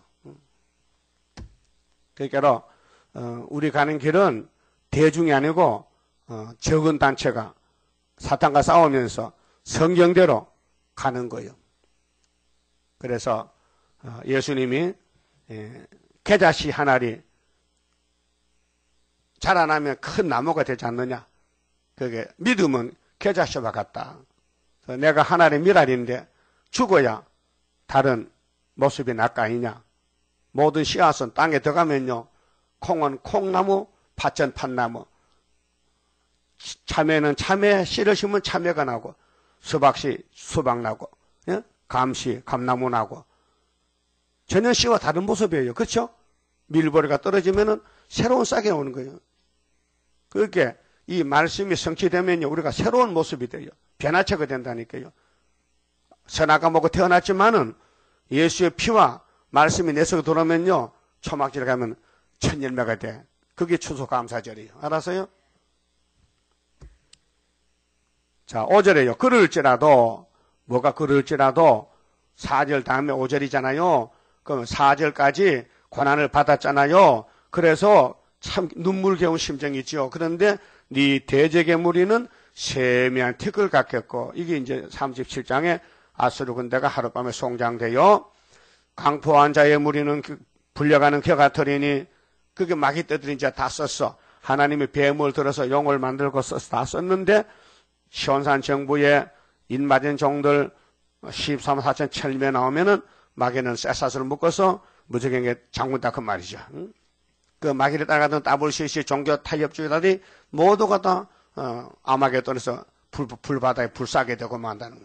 그러니까 우리 가는 길은 대중이 아니고 적은 단체가 사탄과 싸우면서 성경대로 가는 거예요. 그래서 예수님이 겨자씨 한 알이 자라나면 큰 나무가 되지 않느냐. 그게 믿음은 겨자씨와 같다. 내가 하나님의 미랄인데 죽어야 다른 모습이 날까 아니냐. 모든 씨앗은 땅에 들어가면요. 콩은 콩나무, 팥은 팥나무. 참외는 참외, 씨를 심으면 참외가 나고, 수박씨 수박 나고, 예? 감씨 감나무 나고. 전혀 씨와 다른 모습이에요. 그렇죠? 밀보리가 떨어지면은 새로운 싹이 나오는 거예요. 그렇게 이 말씀이 성취되면요. 우리가 새로운 모습이 돼요. 변화체가 된다니까요. 선악과 먹고 태어났지만은 예수의 피와 말씀이 내 속에 들어오면요. 초막절에 가면 천열매가 돼. 그게 추수감사절이에요. 알았어요? 자, 5절에요. 그럴지라도, 뭐가 그럴지라도 4절 다음에 5절이잖아요. 그럼 4절까지 고난을 받았잖아요. 그래서 참 눈물겨운 심정이죠. 그런데 네 대적의 무리는 세미한 티끌 같겠고, 이게 이제 37장에 아수르 군대가 하룻밤에 송장되어 강포한 자의 무리는 불려가는 겨 같으리니, 그게 마귀 떼들이 이제 다 썼어. 하나님의 뱀을 들어서 용을 만들고 써서 다 썼는데, 시온산 정부에 인맞은 종들 13만 4천 첼매 나오면은 마귀는 쇠사슬을 묶어서 무적행에 장군 닦은 말이죠. 그 마귀를 따라가던 WCC 종교 타협주의자들이 모두가 다 아마겟돈에서 불바다에 불사게 되고 만다는.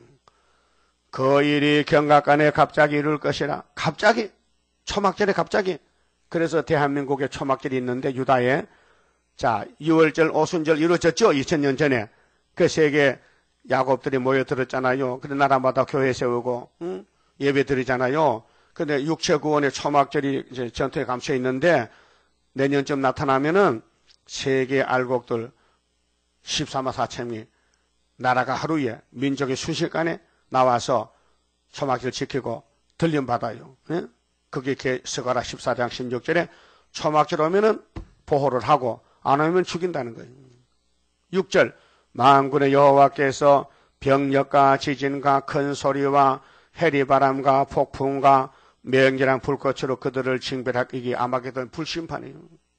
그 일이 경각간에 갑자기 이룰 것이라. 갑자기 초막절에 갑자기. 그래서 대한민국에 초막절이 있는데 유다에 자 6월절 오순절 이루어졌죠. 2000년 전에. 그 세계 야곱들이 모여들었잖아요. 그래 나라마다 교회 세우고 예배 드리잖아요. 근데 육체 구원의 초막절이 이제 전투에 감춰 있는데 내년쯤 나타나면은 세계 알곡들 14만 4천이 나라가 하루에 민족이 순식간에 나와서 초막절 지키고 들림 받아요. 예? 그게 스가랴 14장 16절에 초막절 오면은 보호를 하고 안 오면 죽인다는 거예요. 6절 만군의 여호와께서 병력과 지진과 큰 소리와 해리바람과 폭풍과 맹렬한 불꽃으로 그들을 징벌하기. 이게 아마겟돈 불심판이에요.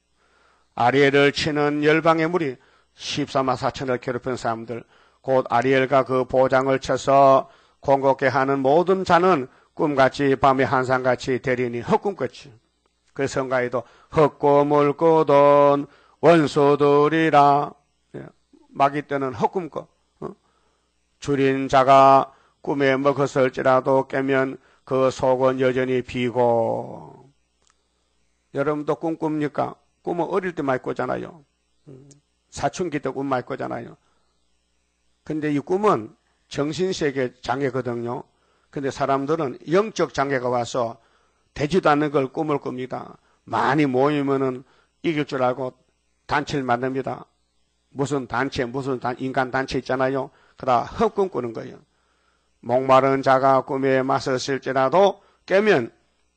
아리엘을 치는 열방의 무리 14만 4천을 괴롭힌 사람들, 곧 아리엘과 그 보장을 쳐서 공곡게 하는 모든 자는 꿈같이 밤에 한상같이 되리니 헛꿈같이. 그 성가에도 헛꿈을 꾸던 원수들이라. 마귀 때는 헛꿈꿔. 줄인 자가 꿈에 먹었을지라도 깨면 그 속은 여전히 비고. 여러분도 꿈 꿉니까? 꿈은 어릴 때 많이 꾸잖아요. 사춘기 때 꿈 많이 꾸잖아요. 근데 이 꿈은 정신세계 장애거든요. 근데 사람들은 영적 장애가 와서 되지도 않는 걸 꿈을 꿉니다. 많이 모이면은 이길 줄 알고 단체를 만듭니다. 무슨 단체, 인간 단체 있잖아요. 그다 헛꿈 꾸는 거예요. 목마른 자가 꿈에 맞섰을지라도 깨면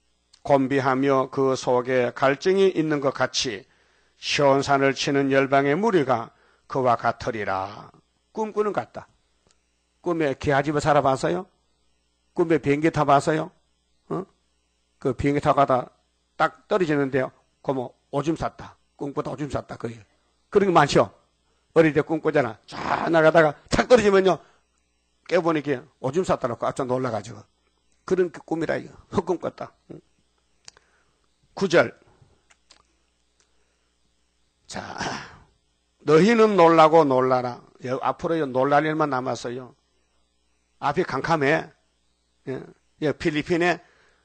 곤비하며 그 속에 갈증이 있는 것 같이 시온산을 치는 열방의 무리가 그와 같으리라. 꿈꾸는 것 같다. 꿈에 개아집에 살아봤어요? 꿈에 비행기 타봤어요? 그 비행기 타고 가다 딱 떨어지는데요. 그러면 오줌 쌌다. 꿈꾸다 오줌 쌌다. 그게. 그런 게 많죠? 어릴 때 꿈꾸잖아. 쫙 나가다가 탁 떨어지면요. 깨보니까 오줌 쌌다고 깜짝 놀라가지고. 그런 꿈이라 이거. 헛꿈 같다. 9절. 자, 너희는 놀라고 놀라라. 앞으로 놀랄 일만 남았어요. 앞이 캄캄해. 예, 필리핀에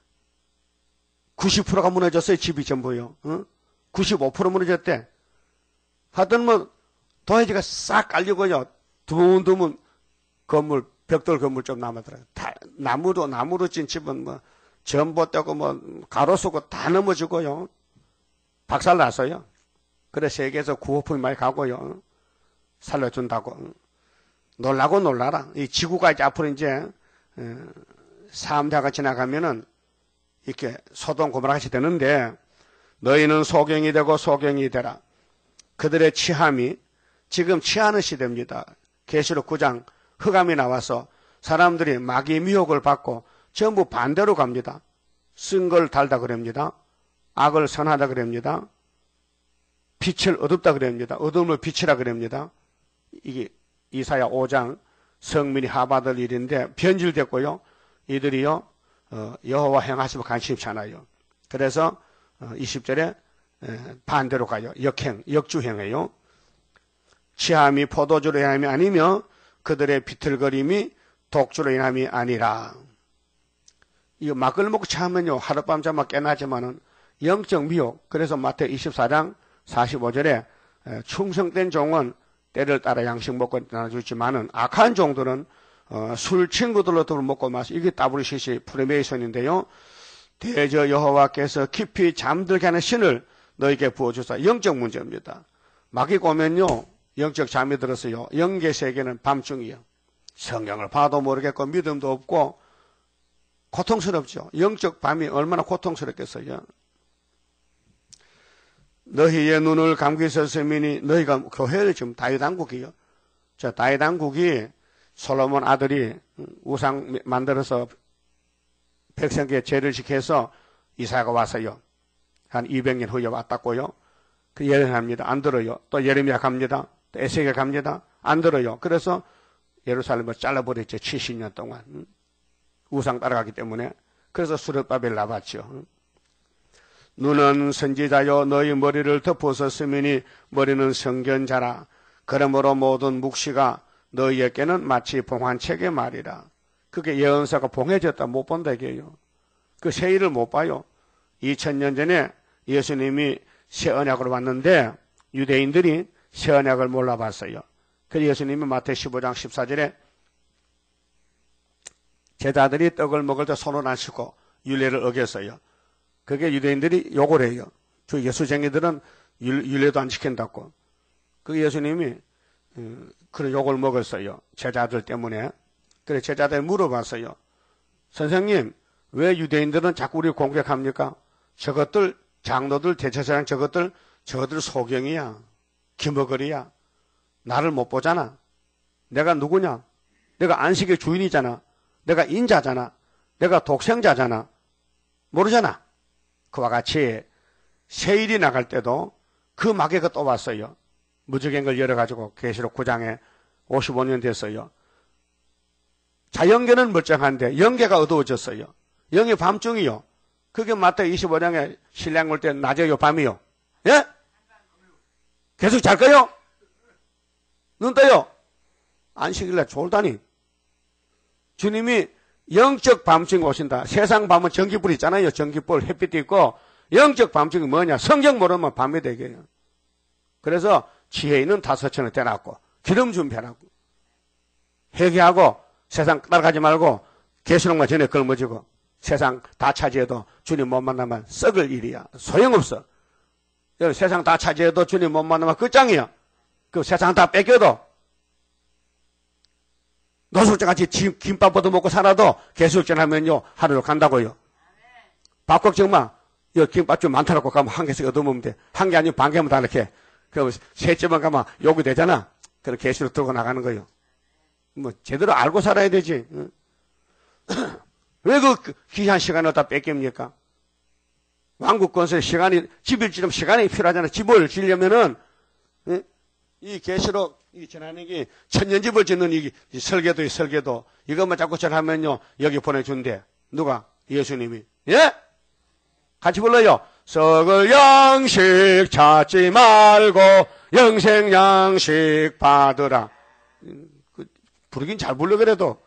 90%가 무너졌어요. 집이 전부요. 95% 무너졌대. 하여튼 뭐 도해지가 싹 깔리고요. 드문드문 건물, 벽돌 건물 좀 남았더라고요. 다 나무로 찐 집은 뭐 전봇 떼고 뭐 가로 쏘고 다 넘어지고요. 박살 났어요. 그래 세계에서 구호품이 많이 가고요. 살려준다고. 놀라고 놀라라. 이 지구가 이제 앞으로 이제 3대가 지나가면은 이렇게 소돔 고모라 같이 되는데 너희는 소경이 되고 소경이 되라. 그들의 취함이 지금 취하는 시대입니다. 계시록 9장 흑암이 나와서 사람들이 마귀의 미혹을 받고 전부 반대로 갑니다. 쓴 걸 달다 그럽니다. 악을 선하다 그럽니다. 빛을 어둡다 그럽니다. 어둠을 빛이라 그럽니다. 이게 이사야 5장 성민이 하받을 일인데 변질됐고요. 이들이요 여호와 행하심에 관심치 않아요. 그래서 20절에 반대로 가요. 역주행해요. 취함이 포도주로 인함이 아니며 그들의 비틀거림이 독주로 인함이 아니라. 이거 막을 먹고 취하면요 하룻밤 잠만 깨나지만은 영적 미혹. 그래서 마태 24장 45절에 충성된 종은 때를 따라 양식 먹고 나눠주지만은 악한 종들은 술 친구들로 더 먹고 마시. 이게 WCC 프리메이션인데요. 대저 여호와께서 깊이 잠들게 하는 신을 너에게 부어주사. 영적 문제입니다. 마귀 오면요 영적 잠이 들었어요. 영계 세계는 밤중이요. 성경을 봐도 모르겠고 믿음도 없고 고통스럽죠. 영적 밤이 얼마나 고통스럽겠어요. 너희의 눈을 감기 있었으니 너희가 교회를 지금 다윗 왕국이요. 저 다윗 왕국이 솔로몬 아들이 우상 만들어서 백성에게 죄를 지켜서 이사야가 와서요. 한 200년 후에 왔다고요. 그 예언합니다. 안 들어요. 또 예레미야 갑니다. 또 에스겔 갑니다. 안 들어요. 그래서 예루살렘을 잘라버렸죠. 70년 동안. 우상 따라가기 때문에. 그래서 수르바벨 나왔죠. 눈은 선지자요 너희 머리를 덮어섰으니 머리는 성견자라. 그러므로 모든 묵시가 너희에게는 마치 봉환책의 말이라. 그게 예언서가 봉해졌다 못 본다 이게요. 그 세일을 못 봐요. 2000년 전에 예수님이 새 언약으로 왔는데 유대인들이 새 언약을 몰라봤어요. 그래서 예수님이 마태 15장 14절에 제자들이 떡을 먹을 때 손을 안 씻고 율례를 어겼어요. 그게 유대인들이 욕을 해요. 그 예수쟁이들은 율례도 안 지킨다고. 그 예수님이 그런 욕을 먹었어요. 제자들 때문에. 그래서 제자들이 물어봤어요. 선생님, 왜 유대인들은 자꾸 우리 공격합니까? 저것들, 장로들, 대제사장 저것들 소경이야. 기머거리야. 나를 못 보잖아. 내가 누구냐? 내가 안식의 주인이잖아. 내가 인자잖아. 내가 독생자잖아. 모르잖아. 그와 같이 세일이 나갈 때도 그 마귀가 또 왔어요. 무적행을 열어가지고 계시록 9장에 55년 됐어요. 자연계는 멀쩡한데 영계가 어두워졌어요. 영이 밤중이요. 그게 마태 25장에 신랑 올 때 낮에요 밤이요. 예? 계속 잘 거요? 눈 떠요? 안식일날 졸다니. 주님이 영적 밤중이 오신다. 세상 밤은 전기불 있잖아요. 전기불 햇빛도 있고 영적 밤중이 뭐냐? 성경 모르면 밤이 되게요. 그래서 지혜 있는 5천을 떼놨고 기름 준비하라고. 회개하고 세상 따라가지 말고 계시록만 전에 걸머지고 세상 다 차지해도 주님 못 만나면 썩을 일이야. 소용없어. 세상 다 차지해도 주님 못 만나면 끝장이야. 그 세상 다 뺏겨도 노숙자같이 김밥 얻어먹고 살아도 계시록전 하면요 하루로 간다고요. 밥 걱정 마. 이 김밥 좀 많다라고 가면 한 개씩 얻어먹으면 돼. 한 개 아니면 반 개면 다 이렇게. 그 셋째만 가면 욕이 되잖아. 그래서 계시록 들고 나가는 거예요. 뭐 제대로 알고 살아야 되지. 왜 그 귀한 시간을 다 뺏깁니까? 왕국 건설에 시간이 집을 지으면 시간이 필요하잖아. 집을 지으려면은 이 계시록 이 전하는 게 천년집을 짓는 이 설계도 이것만 자꾸 전하면요 여기 보내준대. 누가? 예수님이. 예? 같이 불러요. 썩을 양식 찾지 말고 영생 양식 받으라. 부르긴 잘 불러 그래도.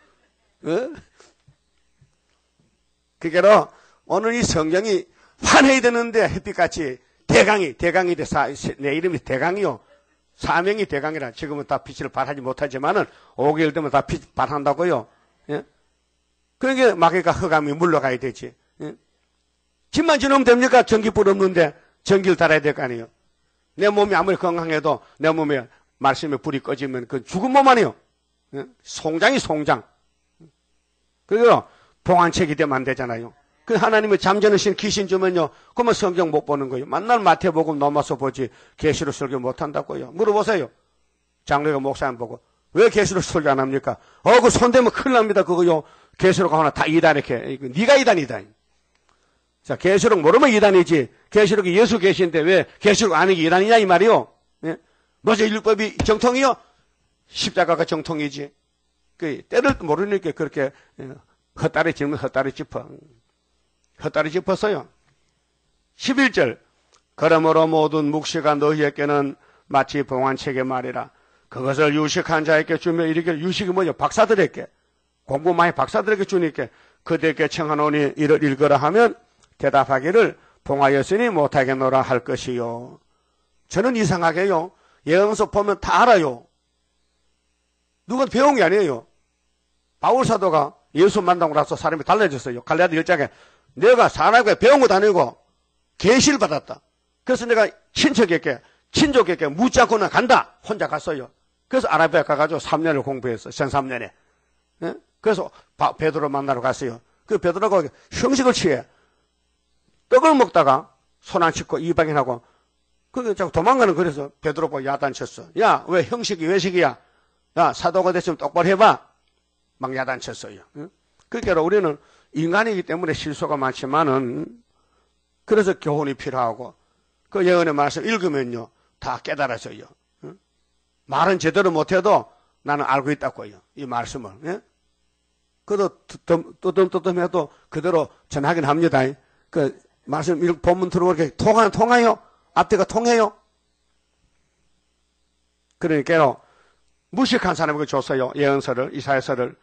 그게로 오늘 이 성경이 환해야 되는데 햇빛같이 대강이 돼. 내 이름이 대강이요. 사명이 대강이라. 지금은 다 빛을 발하지 못하지만은 5개월 되면 다 빛 발한다고요. 예? 그러니까 마귀가 흑암이 물러가야 되지. 예? 집만 지으면 됩니까? 전기불 없는데 전기를 달아야 될 거 아니에요. 내 몸이 아무리 건강해도 내 몸에 말씀에 불이 꺼지면 그 죽은 몸 아니에요. 예? 송장이 송장. 그리고 봉안책이 되면 안 되잖아요. 그 하나님의 잠자는 신 귀신 주면요. 그러면 성경 못 보는 거예요. 만날 마태복음 넘어서 보지 계시록 설교 못 한다고요. 물어보세요. 장로가 목사님 보고 왜 계시록 설교 안 합니까? 그 손대면 큰일 납니다. 그거요. 계시록 하나 다 이단 이렇게. 네가 이단이다. 자, 계시록 모르면 이단이지. 계시록이 예수 계신데 왜 계시록 아는 게 이단이냐 이 말이요. 예? 모세 율법이 정통이요? 십자가가 정통이지. 그 때를 모르니까 그렇게 헛다리 짚으면 헛다리 짚어. 헛다리 짚었어요. 11절 그러므로 모든 묵시가 너희에게는 마치 봉안책의 말이라. 그것을 유식한 자에게 주며 이르기를. 유식이 뭐냐? 박사들에게. 공부 많이 박사들에게 주니까 그들에게 청하노니 이를 읽으라 하면 대답하기를 봉하였으니 못하겠노라 할 것이요. 저는 이상하게요. 예언서 보면 다 알아요. 누가 배운 게 아니에요. 바울 사도가 예수 만나고 나서 사람이 달라졌어요. 갈라디아 1장에 내가 사람에게 배운 것도 아니고 계시를 받았다. 그래서 내가 친족에게 묻지 않고는 간다. 혼자 갔어요. 그래서 아라비아 가가지고 3년을 공부했어요. 전 3년에. 예? 그래서 베드로 만나러 갔어요. 그 베드로가 형식을 취해. 떡을 먹다가 손 안 씻고 이방인하고 그게 자꾸 도망가는. 그래서 베드로 보고 야단쳤어. 야, 왜 형식이 외식이야? 야, 사도가 됐으면 똑바로 해봐. 막 야단쳤어요. 예? 그러니까 우리는 인간이기 때문에 실수가 많지만은 그래서 교훈이 필요하고 그 예언의 말씀 읽으면요 다 깨달아져요. 예? 말은 제대로 못해도 나는 알고 있다고요. 이 말씀을. 예? 그래도 떠듬떠듬해도 그대로 전하긴 합니다. 그 말씀 본문 들어오게 통하요? 앞뒤가 통해요? 그러니까 무식한 사람에게 줬어요. 예언서를, 이사야서를.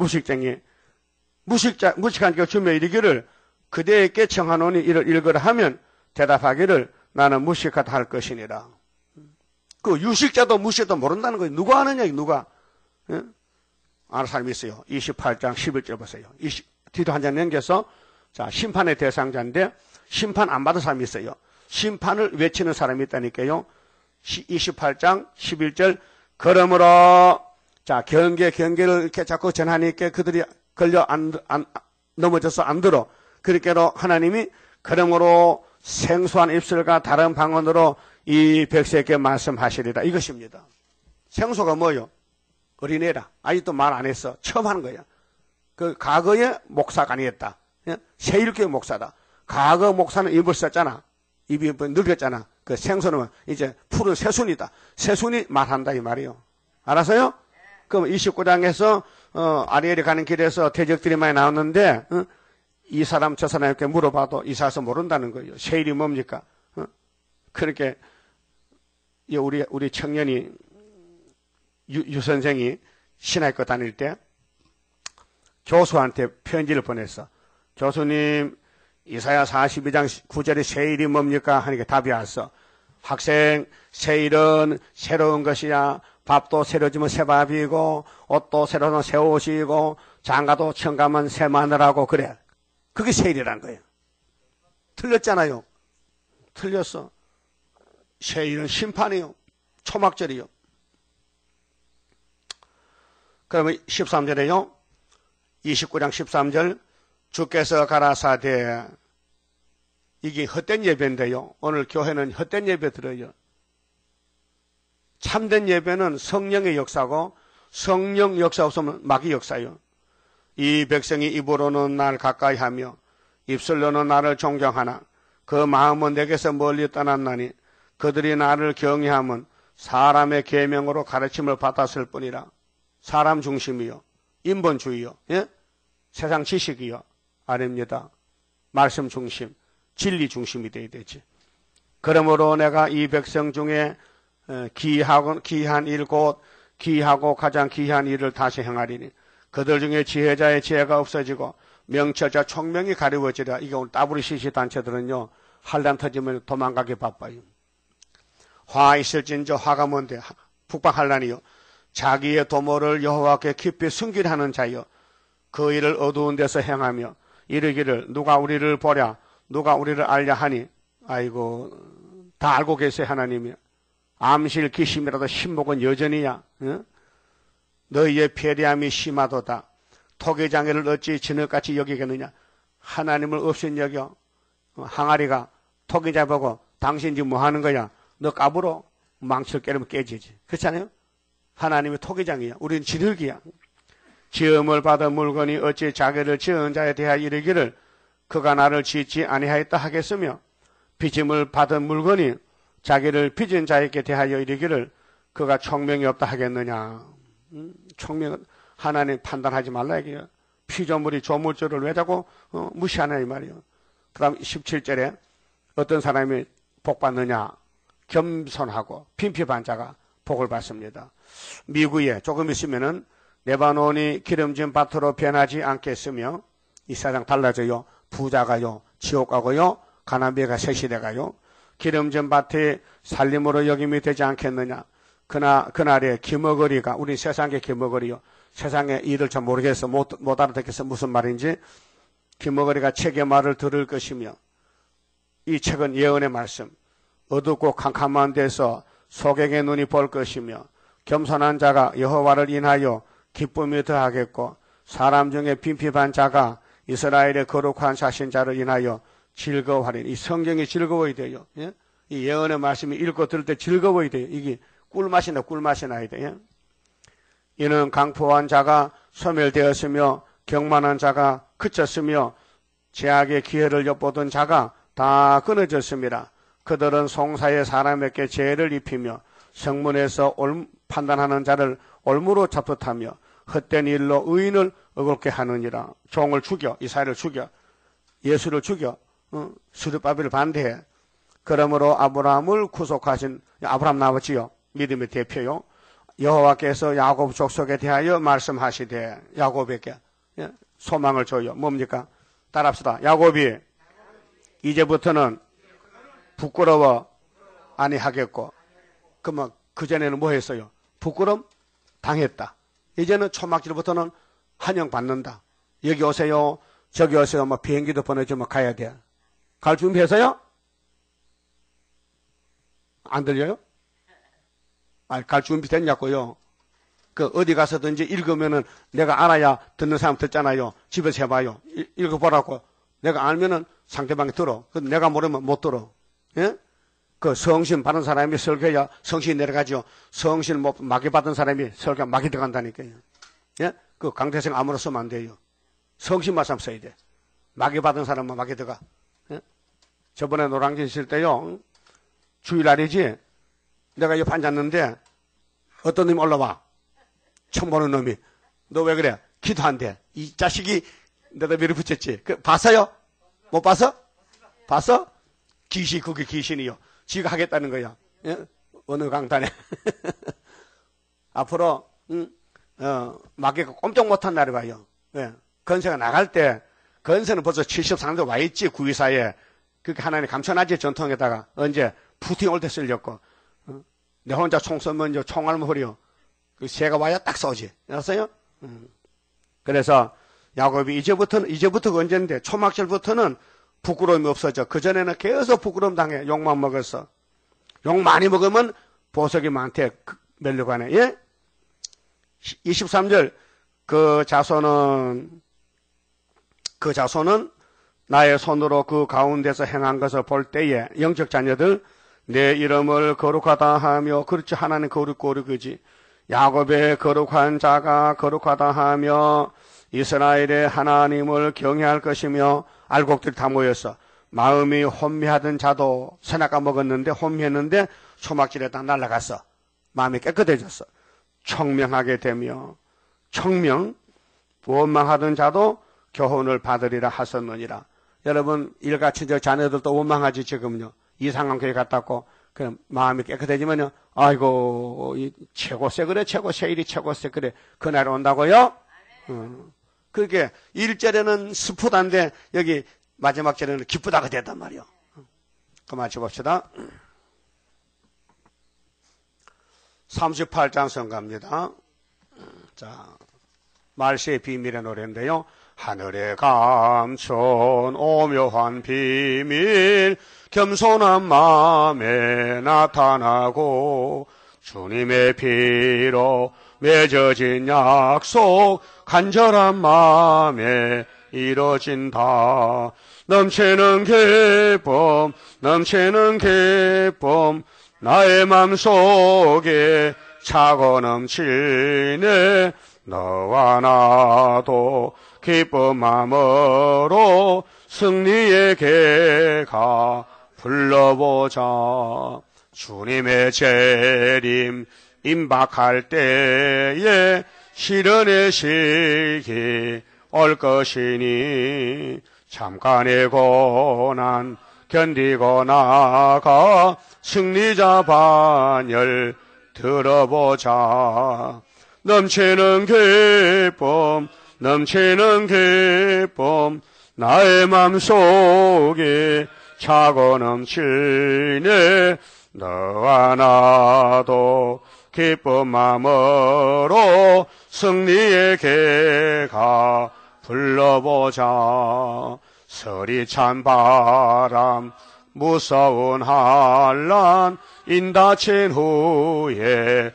무식한 자가 주며 이르기를 그대에게 청하노니 이를 읽으라 하면 대답하기를 나는 무식하다 할 것이니라. 그 유식자도 무식도 모른다는 거예요. 누가 아느냐, 누가. 예? 아는 사람이 있어요. 28장 11절 보세요. 뒤도 한 장 넘겨서, 자, 심판의 대상자인데, 심판 안 받은 사람이 있어요. 심판을 외치는 사람이 있다니까요. 28장 11절, 그러므로, 자, 경계를 이렇게 자꾸 전하니까 그들이 넘어져서 안 들어. 그러니까 하나님이, 그러므로 생소한 입술과 다른 방언으로 이 백성에게 말씀하시리라. 이것입니다. 생소가 뭐요? 어린애라. 아직도 말 안 했어. 처음 하는 거야. 그 과거에 목사가 아니었다. 세일교회 목사다. 과거 목사는 입을 썼잖아. 입이 늙었잖아. 그 생소는 이제 푸른 새순이다. 새순이 말한다 이 말이요. 알았어요? 그럼 29장에서 아리엘이 가는 길에서 대적들이 많이 나왔는데 이 사람 저 사람에게 물어봐도 이 사람 모른다는 거예요. 세일이 뭡니까? 그렇게 우리 청년이 유 선생이 신학교 다닐 때 교수한테 편지를 보냈어. 교수님, 이사야 42장 9절에 세일이 뭡니까? 하니까 답이 왔어. 학생, 세일은 새로운 것이야. 밥도 새로 주면 새 밥이고, 옷도 새로 주면 새 옷이고, 장가도 청가면 새 마늘하고 그래. 그게 세일이란 거예요. 틀렸잖아요. 틀렸어. 세일은 심판이요. 초막절이요. 그러면 13절에요. 29장 13절 주께서 가라사대 이게 헛된 예배인데요. 오늘 교회는 헛된 예배 들어요. 참된 예배는 성령의 역사고 성령 역사 없으면 마귀 역사요. 이 백성이 입으로는 날 가까이 하며 입술로는 나를 존경하나 그 마음은 내게서 멀리 떠났나니 그들이 나를 경외하면 사람의 계명으로 가르침을 받았을 뿐이라. 사람 중심이요. 인본주의요. 예? 세상 지식이요. 아닙니다. 말씀 중심, 진리 중심이 되어야 되지. 그러므로 내가 이 백성 중에 기이한 일 곧 기이하고 가장 기이한 일을 다시 행하리니 그들 중에 지혜자의 지혜가 없어지고 명철자 총명이 가리워지라. 이게 오늘 WCC 단체들은요. 환란 터지면 도망가기 바빠요. 화 있을진저 화가 뭔데? 북방환란이요. 자기의 도모를 여호와께 깊이 숨기려 하는 자여 그 일을 어두운 데서 행하며 이르기를 누가 우리를 보랴 누가 우리를 알랴 하니 아이고 다 알고 계세요. 하나님이 암실 기심이라도 신복은 여전히야. 응? 너희의 패리함이 심하도다. 토기장애를 어찌 진흙같이 여기겠느냐. 하나님을 없인 여겨. 항아리가 토기장 보고 당신 지금 뭐 하는 거야. 너 까불어. 망치를 깨르면 깨지지. 그렇잖아요. 하나님이 토기장이야. 우리는 진흙이야. 지음을 받은 물건이 어찌 자기를 지은 자에 대하여 이르기를 그가 나를 짓지 아니하였다 하겠으며 빚음을 받은 물건이 자기를 빚은 자에게 대하여 이르기를 그가 총명이 없다 하겠느냐. 총명은 하나님 판단하지 말라 이게요. 피조물이 조물주를 왜 자꾸 무시하냐 이 말이요. 그 다음 17절에 어떤 사람이 복 받느냐? 겸손하고 빈핍한 자가 복을 받습니다. 미국에 조금 있으면은 레바논이 기름진 밭으로 변하지 않겠으며 이 세상 달라져요. 부자가요, 지옥 가고요, 가난비가 셋시대가요. 기름진 밭이 살림으로 여김이 되지 않겠느냐. 그날에 기머거리가, 우리 세상의 기머거리요. 세상의 일을 잘 모르겠어. 못 알아듣겠어. 무슨 말인지. 기머거리가 책의 말을 들을 것이며, 이 책은 예언의 말씀. 어둡고 캄캄한 데서 소경의 눈이 볼 것이며, 겸손한 자가 여호와를 인하여 기쁨이 더하겠고, 사람 중에 빈핍한 자가 이스라엘의 거룩한 자신자를 인하여 즐거워하리니. 이 성경이 즐거워야 돼요. 예? 이 예언의 말씀이 읽고 들을 때 즐거워야 돼요. 이게 꿀맛이 나야 돼요. 이는 강포한 자가 소멸되었으며 경만한 자가 그쳤으며 제약의 기회를 엿보던 자가 다 끊어졌습니다. 그들은 송사의 사람에게 죄를 입히며 성문에서 판단하는 자를 올무로 잡듯하며 헛된 일로 의인을 억울케 하느니라. 종을 죽여, 이스라엘을 죽여, 예수를 죽여, 스룹바벨을 반대해. 그러므로 아브라함을 구속하신, 아브라함 나왔지요. 믿음의 대표요. 여호와께서 야곱 족속에 대하여 말씀하시되, 야곱에게 소망을 줘요. 뭡니까? 따라합시다. 야곱이 이제부터는 부끄러워 아니하겠고. 그러면 그전에는 뭐 했어요? 부끄럼 당했다. 이제는 초막질부터는 환영받는다. 여기 오세요, 저기 오세요, 뭐 비행기도 보내주면 가야 돼. 갈 준비해서요? 안 들려요? 갈 준비 됐냐고요? 그 어디 가서든지 읽으면은 내가 알아야 듣는 사람 듣잖아요. 집에서 해봐요. 읽어보라고. 내가 알면은 상대방이 들어. 내가 모르면 못 들어. 예? 그 성신 받은 사람이 설교야 성신이 내려가죠. 성신 뭐 마귀 받은 사람이 설교 마귀 들어간다니까요. 예? 그 강태생 아무나 쓰면 안 돼요. 성신 말씀 써야 돼. 마귀 받은 사람은 마귀 들어가. 예? 저번에 노량진 있을 때요. 주일날이지. 내가 옆에 앉았는데 어떤 놈이 올라와. 처음 보는 놈이. 너 왜 그래? 기도한대. 이 자식이 내가 밀어붙였지. 봤어요? 못 봤어? 봤어? 그게 귀신이요. 지가 하겠다는 거야. 예? 어느 강단에. 앞으로 마귀가 꼼짝 못한 날이 와요. 예. 건세가 나갈 때 건세는 벌써 73도 와 있지. 구의사에. 그렇게 하나님 감춰놨지. 전통에다가. 언제 푸틴 올 때 쓸렸고. 내 혼자 총 쏘면 총알만 흐려. 그 새가 와야 딱 쏘지. 알았어요? 그래서 야곱이 이제부터 언제인데 초막절부터는 부끄러움이 없어져. 그전에는 계속 부끄러움 당해. 욕만 먹었어. 욕 많이 먹으면 보석이 많대. 멸류관에. 예? 23절. 그 자손은 나의 손으로 그 가운데서 행한 것을 볼 때에 영적 자녀들 내 이름을 거룩하다 하며 그렇지 하나님 거룩지. 야곱의 거룩한 자가 거룩하다 하며 이스라엘의 하나님을 경외할 것이며 알곡들이 다 모였어. 마음이 혼미하던 자도 선악과 먹었는데 혼미했는데 초막질에다 날아갔어. 마음이 깨끗해졌어. 청명하게 되며 원망하던 자도 교훈을 받으리라 하셨느니라. 여러분 일같이 저 자녀들도 원망하지 지금요. 이상한 교회 갔다 왔고 그럼 마음이 깨끗해지면요. 아이고 최고세 그래 최고세 일이 최고세 그래 그날 온다고요? 그렇게 1절에는 스프다인데 여기 마지막 절에는 기쁘다가 됐단 말이요. 그만 쳐봅시다. 38장 성가입니다. 자, 말세의 비밀의 노래인데요. 하늘에 감춘 오묘한 비밀 겸손한 마음에 나타나고 주님의 피로 맺어진 약속 간절한 마음에 이뤄진다. 넘치는 기쁨 나의 맘속에 차고 넘치네. 너와 나도 기쁜 마음으로 승리에게 가 불러보자. 주님의 재림 임박할 때에 시련의 시기 올 것이니 잠깐의 고난 견디고 나가 승리자 반열 들어보자. 넘치는 기쁨 넘치는 기쁨 나의 맘속에 차고 넘치네. 너와 나도 기쁜 마음으로 승리의 개가 불러보자. 서리찬 바람 무서운 한란 인다친 후에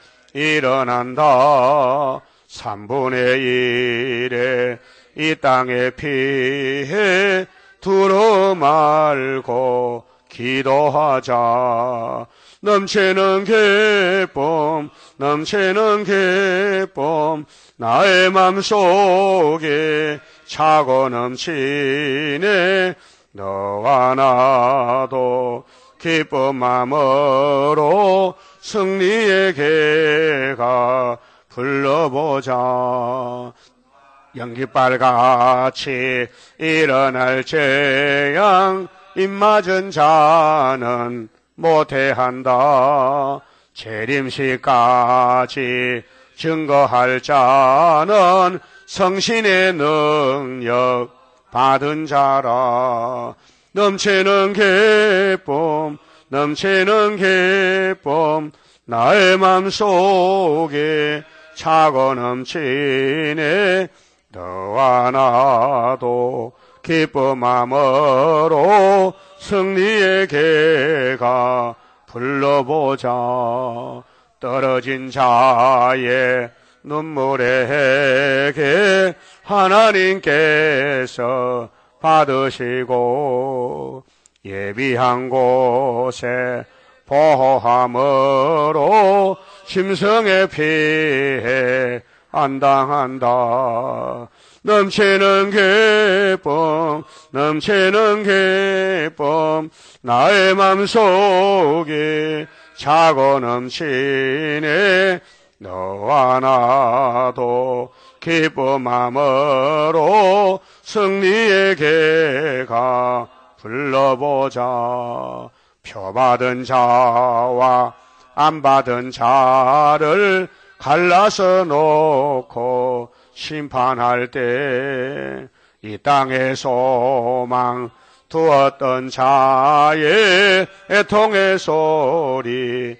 일어난다. 3분의 1의 이 땅에 피해 두루 말고 기도하자. 넘치는 기쁨 넘치는 기쁨 나의 맘속에 차고 넘치네. 너와 나도 기쁜 마음으로 승리의 개가 불러보자. 연깃발같이 일어날 재앙 입맞은 자는 못해한다. 재림시까지 증거할 자는 성신의 능력 받은 자라. 넘치는 기쁨 넘치는 기쁨 나의 맘속에 차고 넘치네. 너와 나도 기쁜 마음으로 승리의 개가 불러보자. 떨어진 자의 눈물의 해 하나님께서 받으시고 예비한 곳에 보호함으로 심성의 피해 안 당한다. 넘치는 기쁨 넘치는 기쁨 나의 맘속에 차고 넘치네. 너와 나도 기쁜 마음으로 승리의 개가 불러보자. 표받은 자와 안 받은 자를 갈라서 놓고 심판할 때 이 땅에 소망 두었던 자의 애통의 소리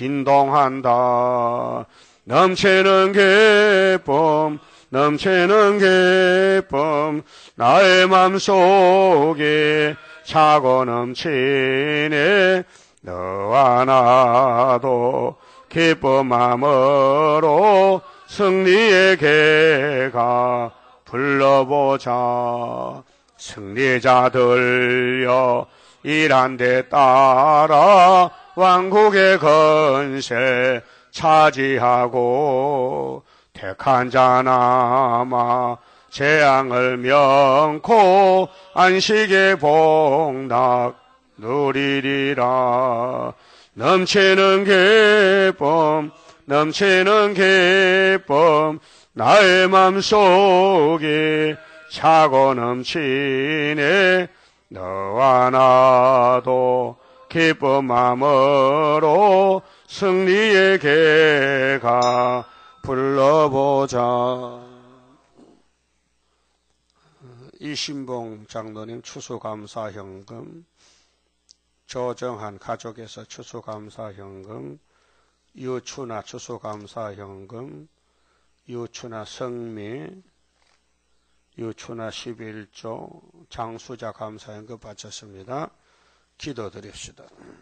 진동한다. 넘치는 기쁨 넘치는 기쁨 나의 맘속에 차고 넘치네. 너와 나도 기쁜 마음으로 승리의 개가 불러보자. 승리자들여 일한 데 따라 왕국의 건세 차지하고 택한 자 남아 재앙을 면코 안식의 복락 누리리라. 넘치는 기쁨 넘치는 기쁨 나의 맘속에 차고 넘치네. 너와 나도 기쁜 마음으로 승리의 개가 불러보자. 이신봉 장로님 추수감사현금, 조정한 가족에서 추수감사현금, 유추나 추수감사현금, 유추나 성미, 유추나 11조, 장수자 감사현금 바쳤습니다. 기도드립시다.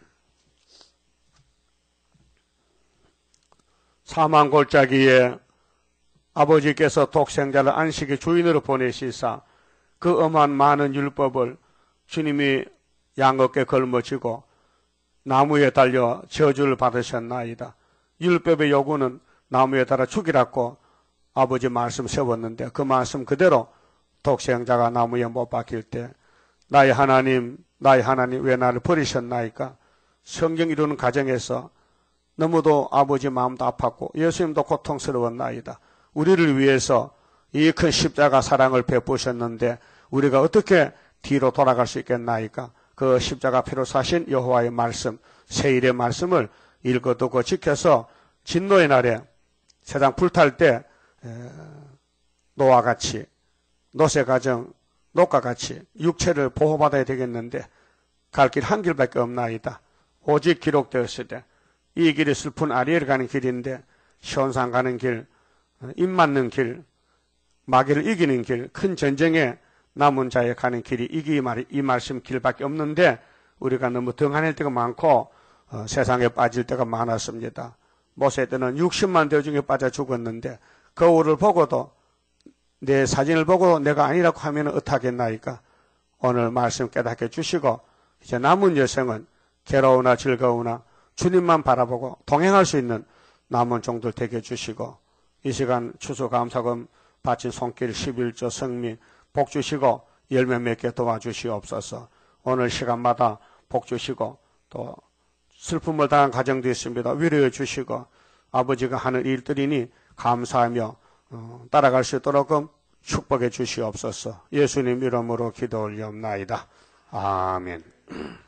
사망골짜기에 아버지께서 독생자를 안식의 주인으로 보내시사 그 엄한 많은 율법을 주님이 양어깨 걸머지고 나무에 달려 저주를 받으셨나이다. 율법의 요구는 나무에 달아 죽이라고 아버지 말씀 세웠는데 그 말씀 그대로 독생자가 나무에 못 박힐 때 나의 하나님 왜 나를 버리셨나이까? 성경 이루는 가정에서 너무도 아버지 마음도 아팠고 예수님도 고통스러웠나이다. 우리를 위해서 이 큰 십자가 사랑을 베푸셨는데 우리가 어떻게 뒤로 돌아갈 수 있겠나이까? 그 십자가 피로 사신 여호와의 말씀, 세일의 말씀을 읽어두고 지켜서 진노의 날에 세상 불탈 때 노아와 같이 노세 가정 녹과 같이 육체를 보호받아야 되겠는데 갈 길 한 길밖에 없나이다. 오직 기록되었으되 이 길이 슬픈 아리엘 가는 길인데 시온산 가는 길, 입 맞는 길, 마귀를 이기는 길, 큰 전쟁에 남은 자에 가는 길이 이 말씀 길밖에 없는데 우리가 너무 등한할 때가 많고 세상에 빠질 때가 많았습니다. 모세 때는 60만 대 중에 빠져 죽었는데 거울을 보고도 내 사진을 보고 내가 아니라고 하면 어떡하겠나이까? 오늘 말씀 깨닫게 주시고 이제 남은 여생은 괴로우나 즐거우나 주님만 바라보고 동행할 수 있는 남은 종들 되게 해주시고 이 시간 추수감사금 바친 손길 11조 성민 복 주시고 열매 맺게 도와주시옵소서. 오늘 시간마다 복 주시고 또 슬픔을 당한 가정도 있습니다. 위로해 주시고 아버지가 하는 일들이니 감사하며 따라갈 수 있도록 축복해 주시옵소서. 예수님 이름으로 기도 올리옵나이다. 아멘.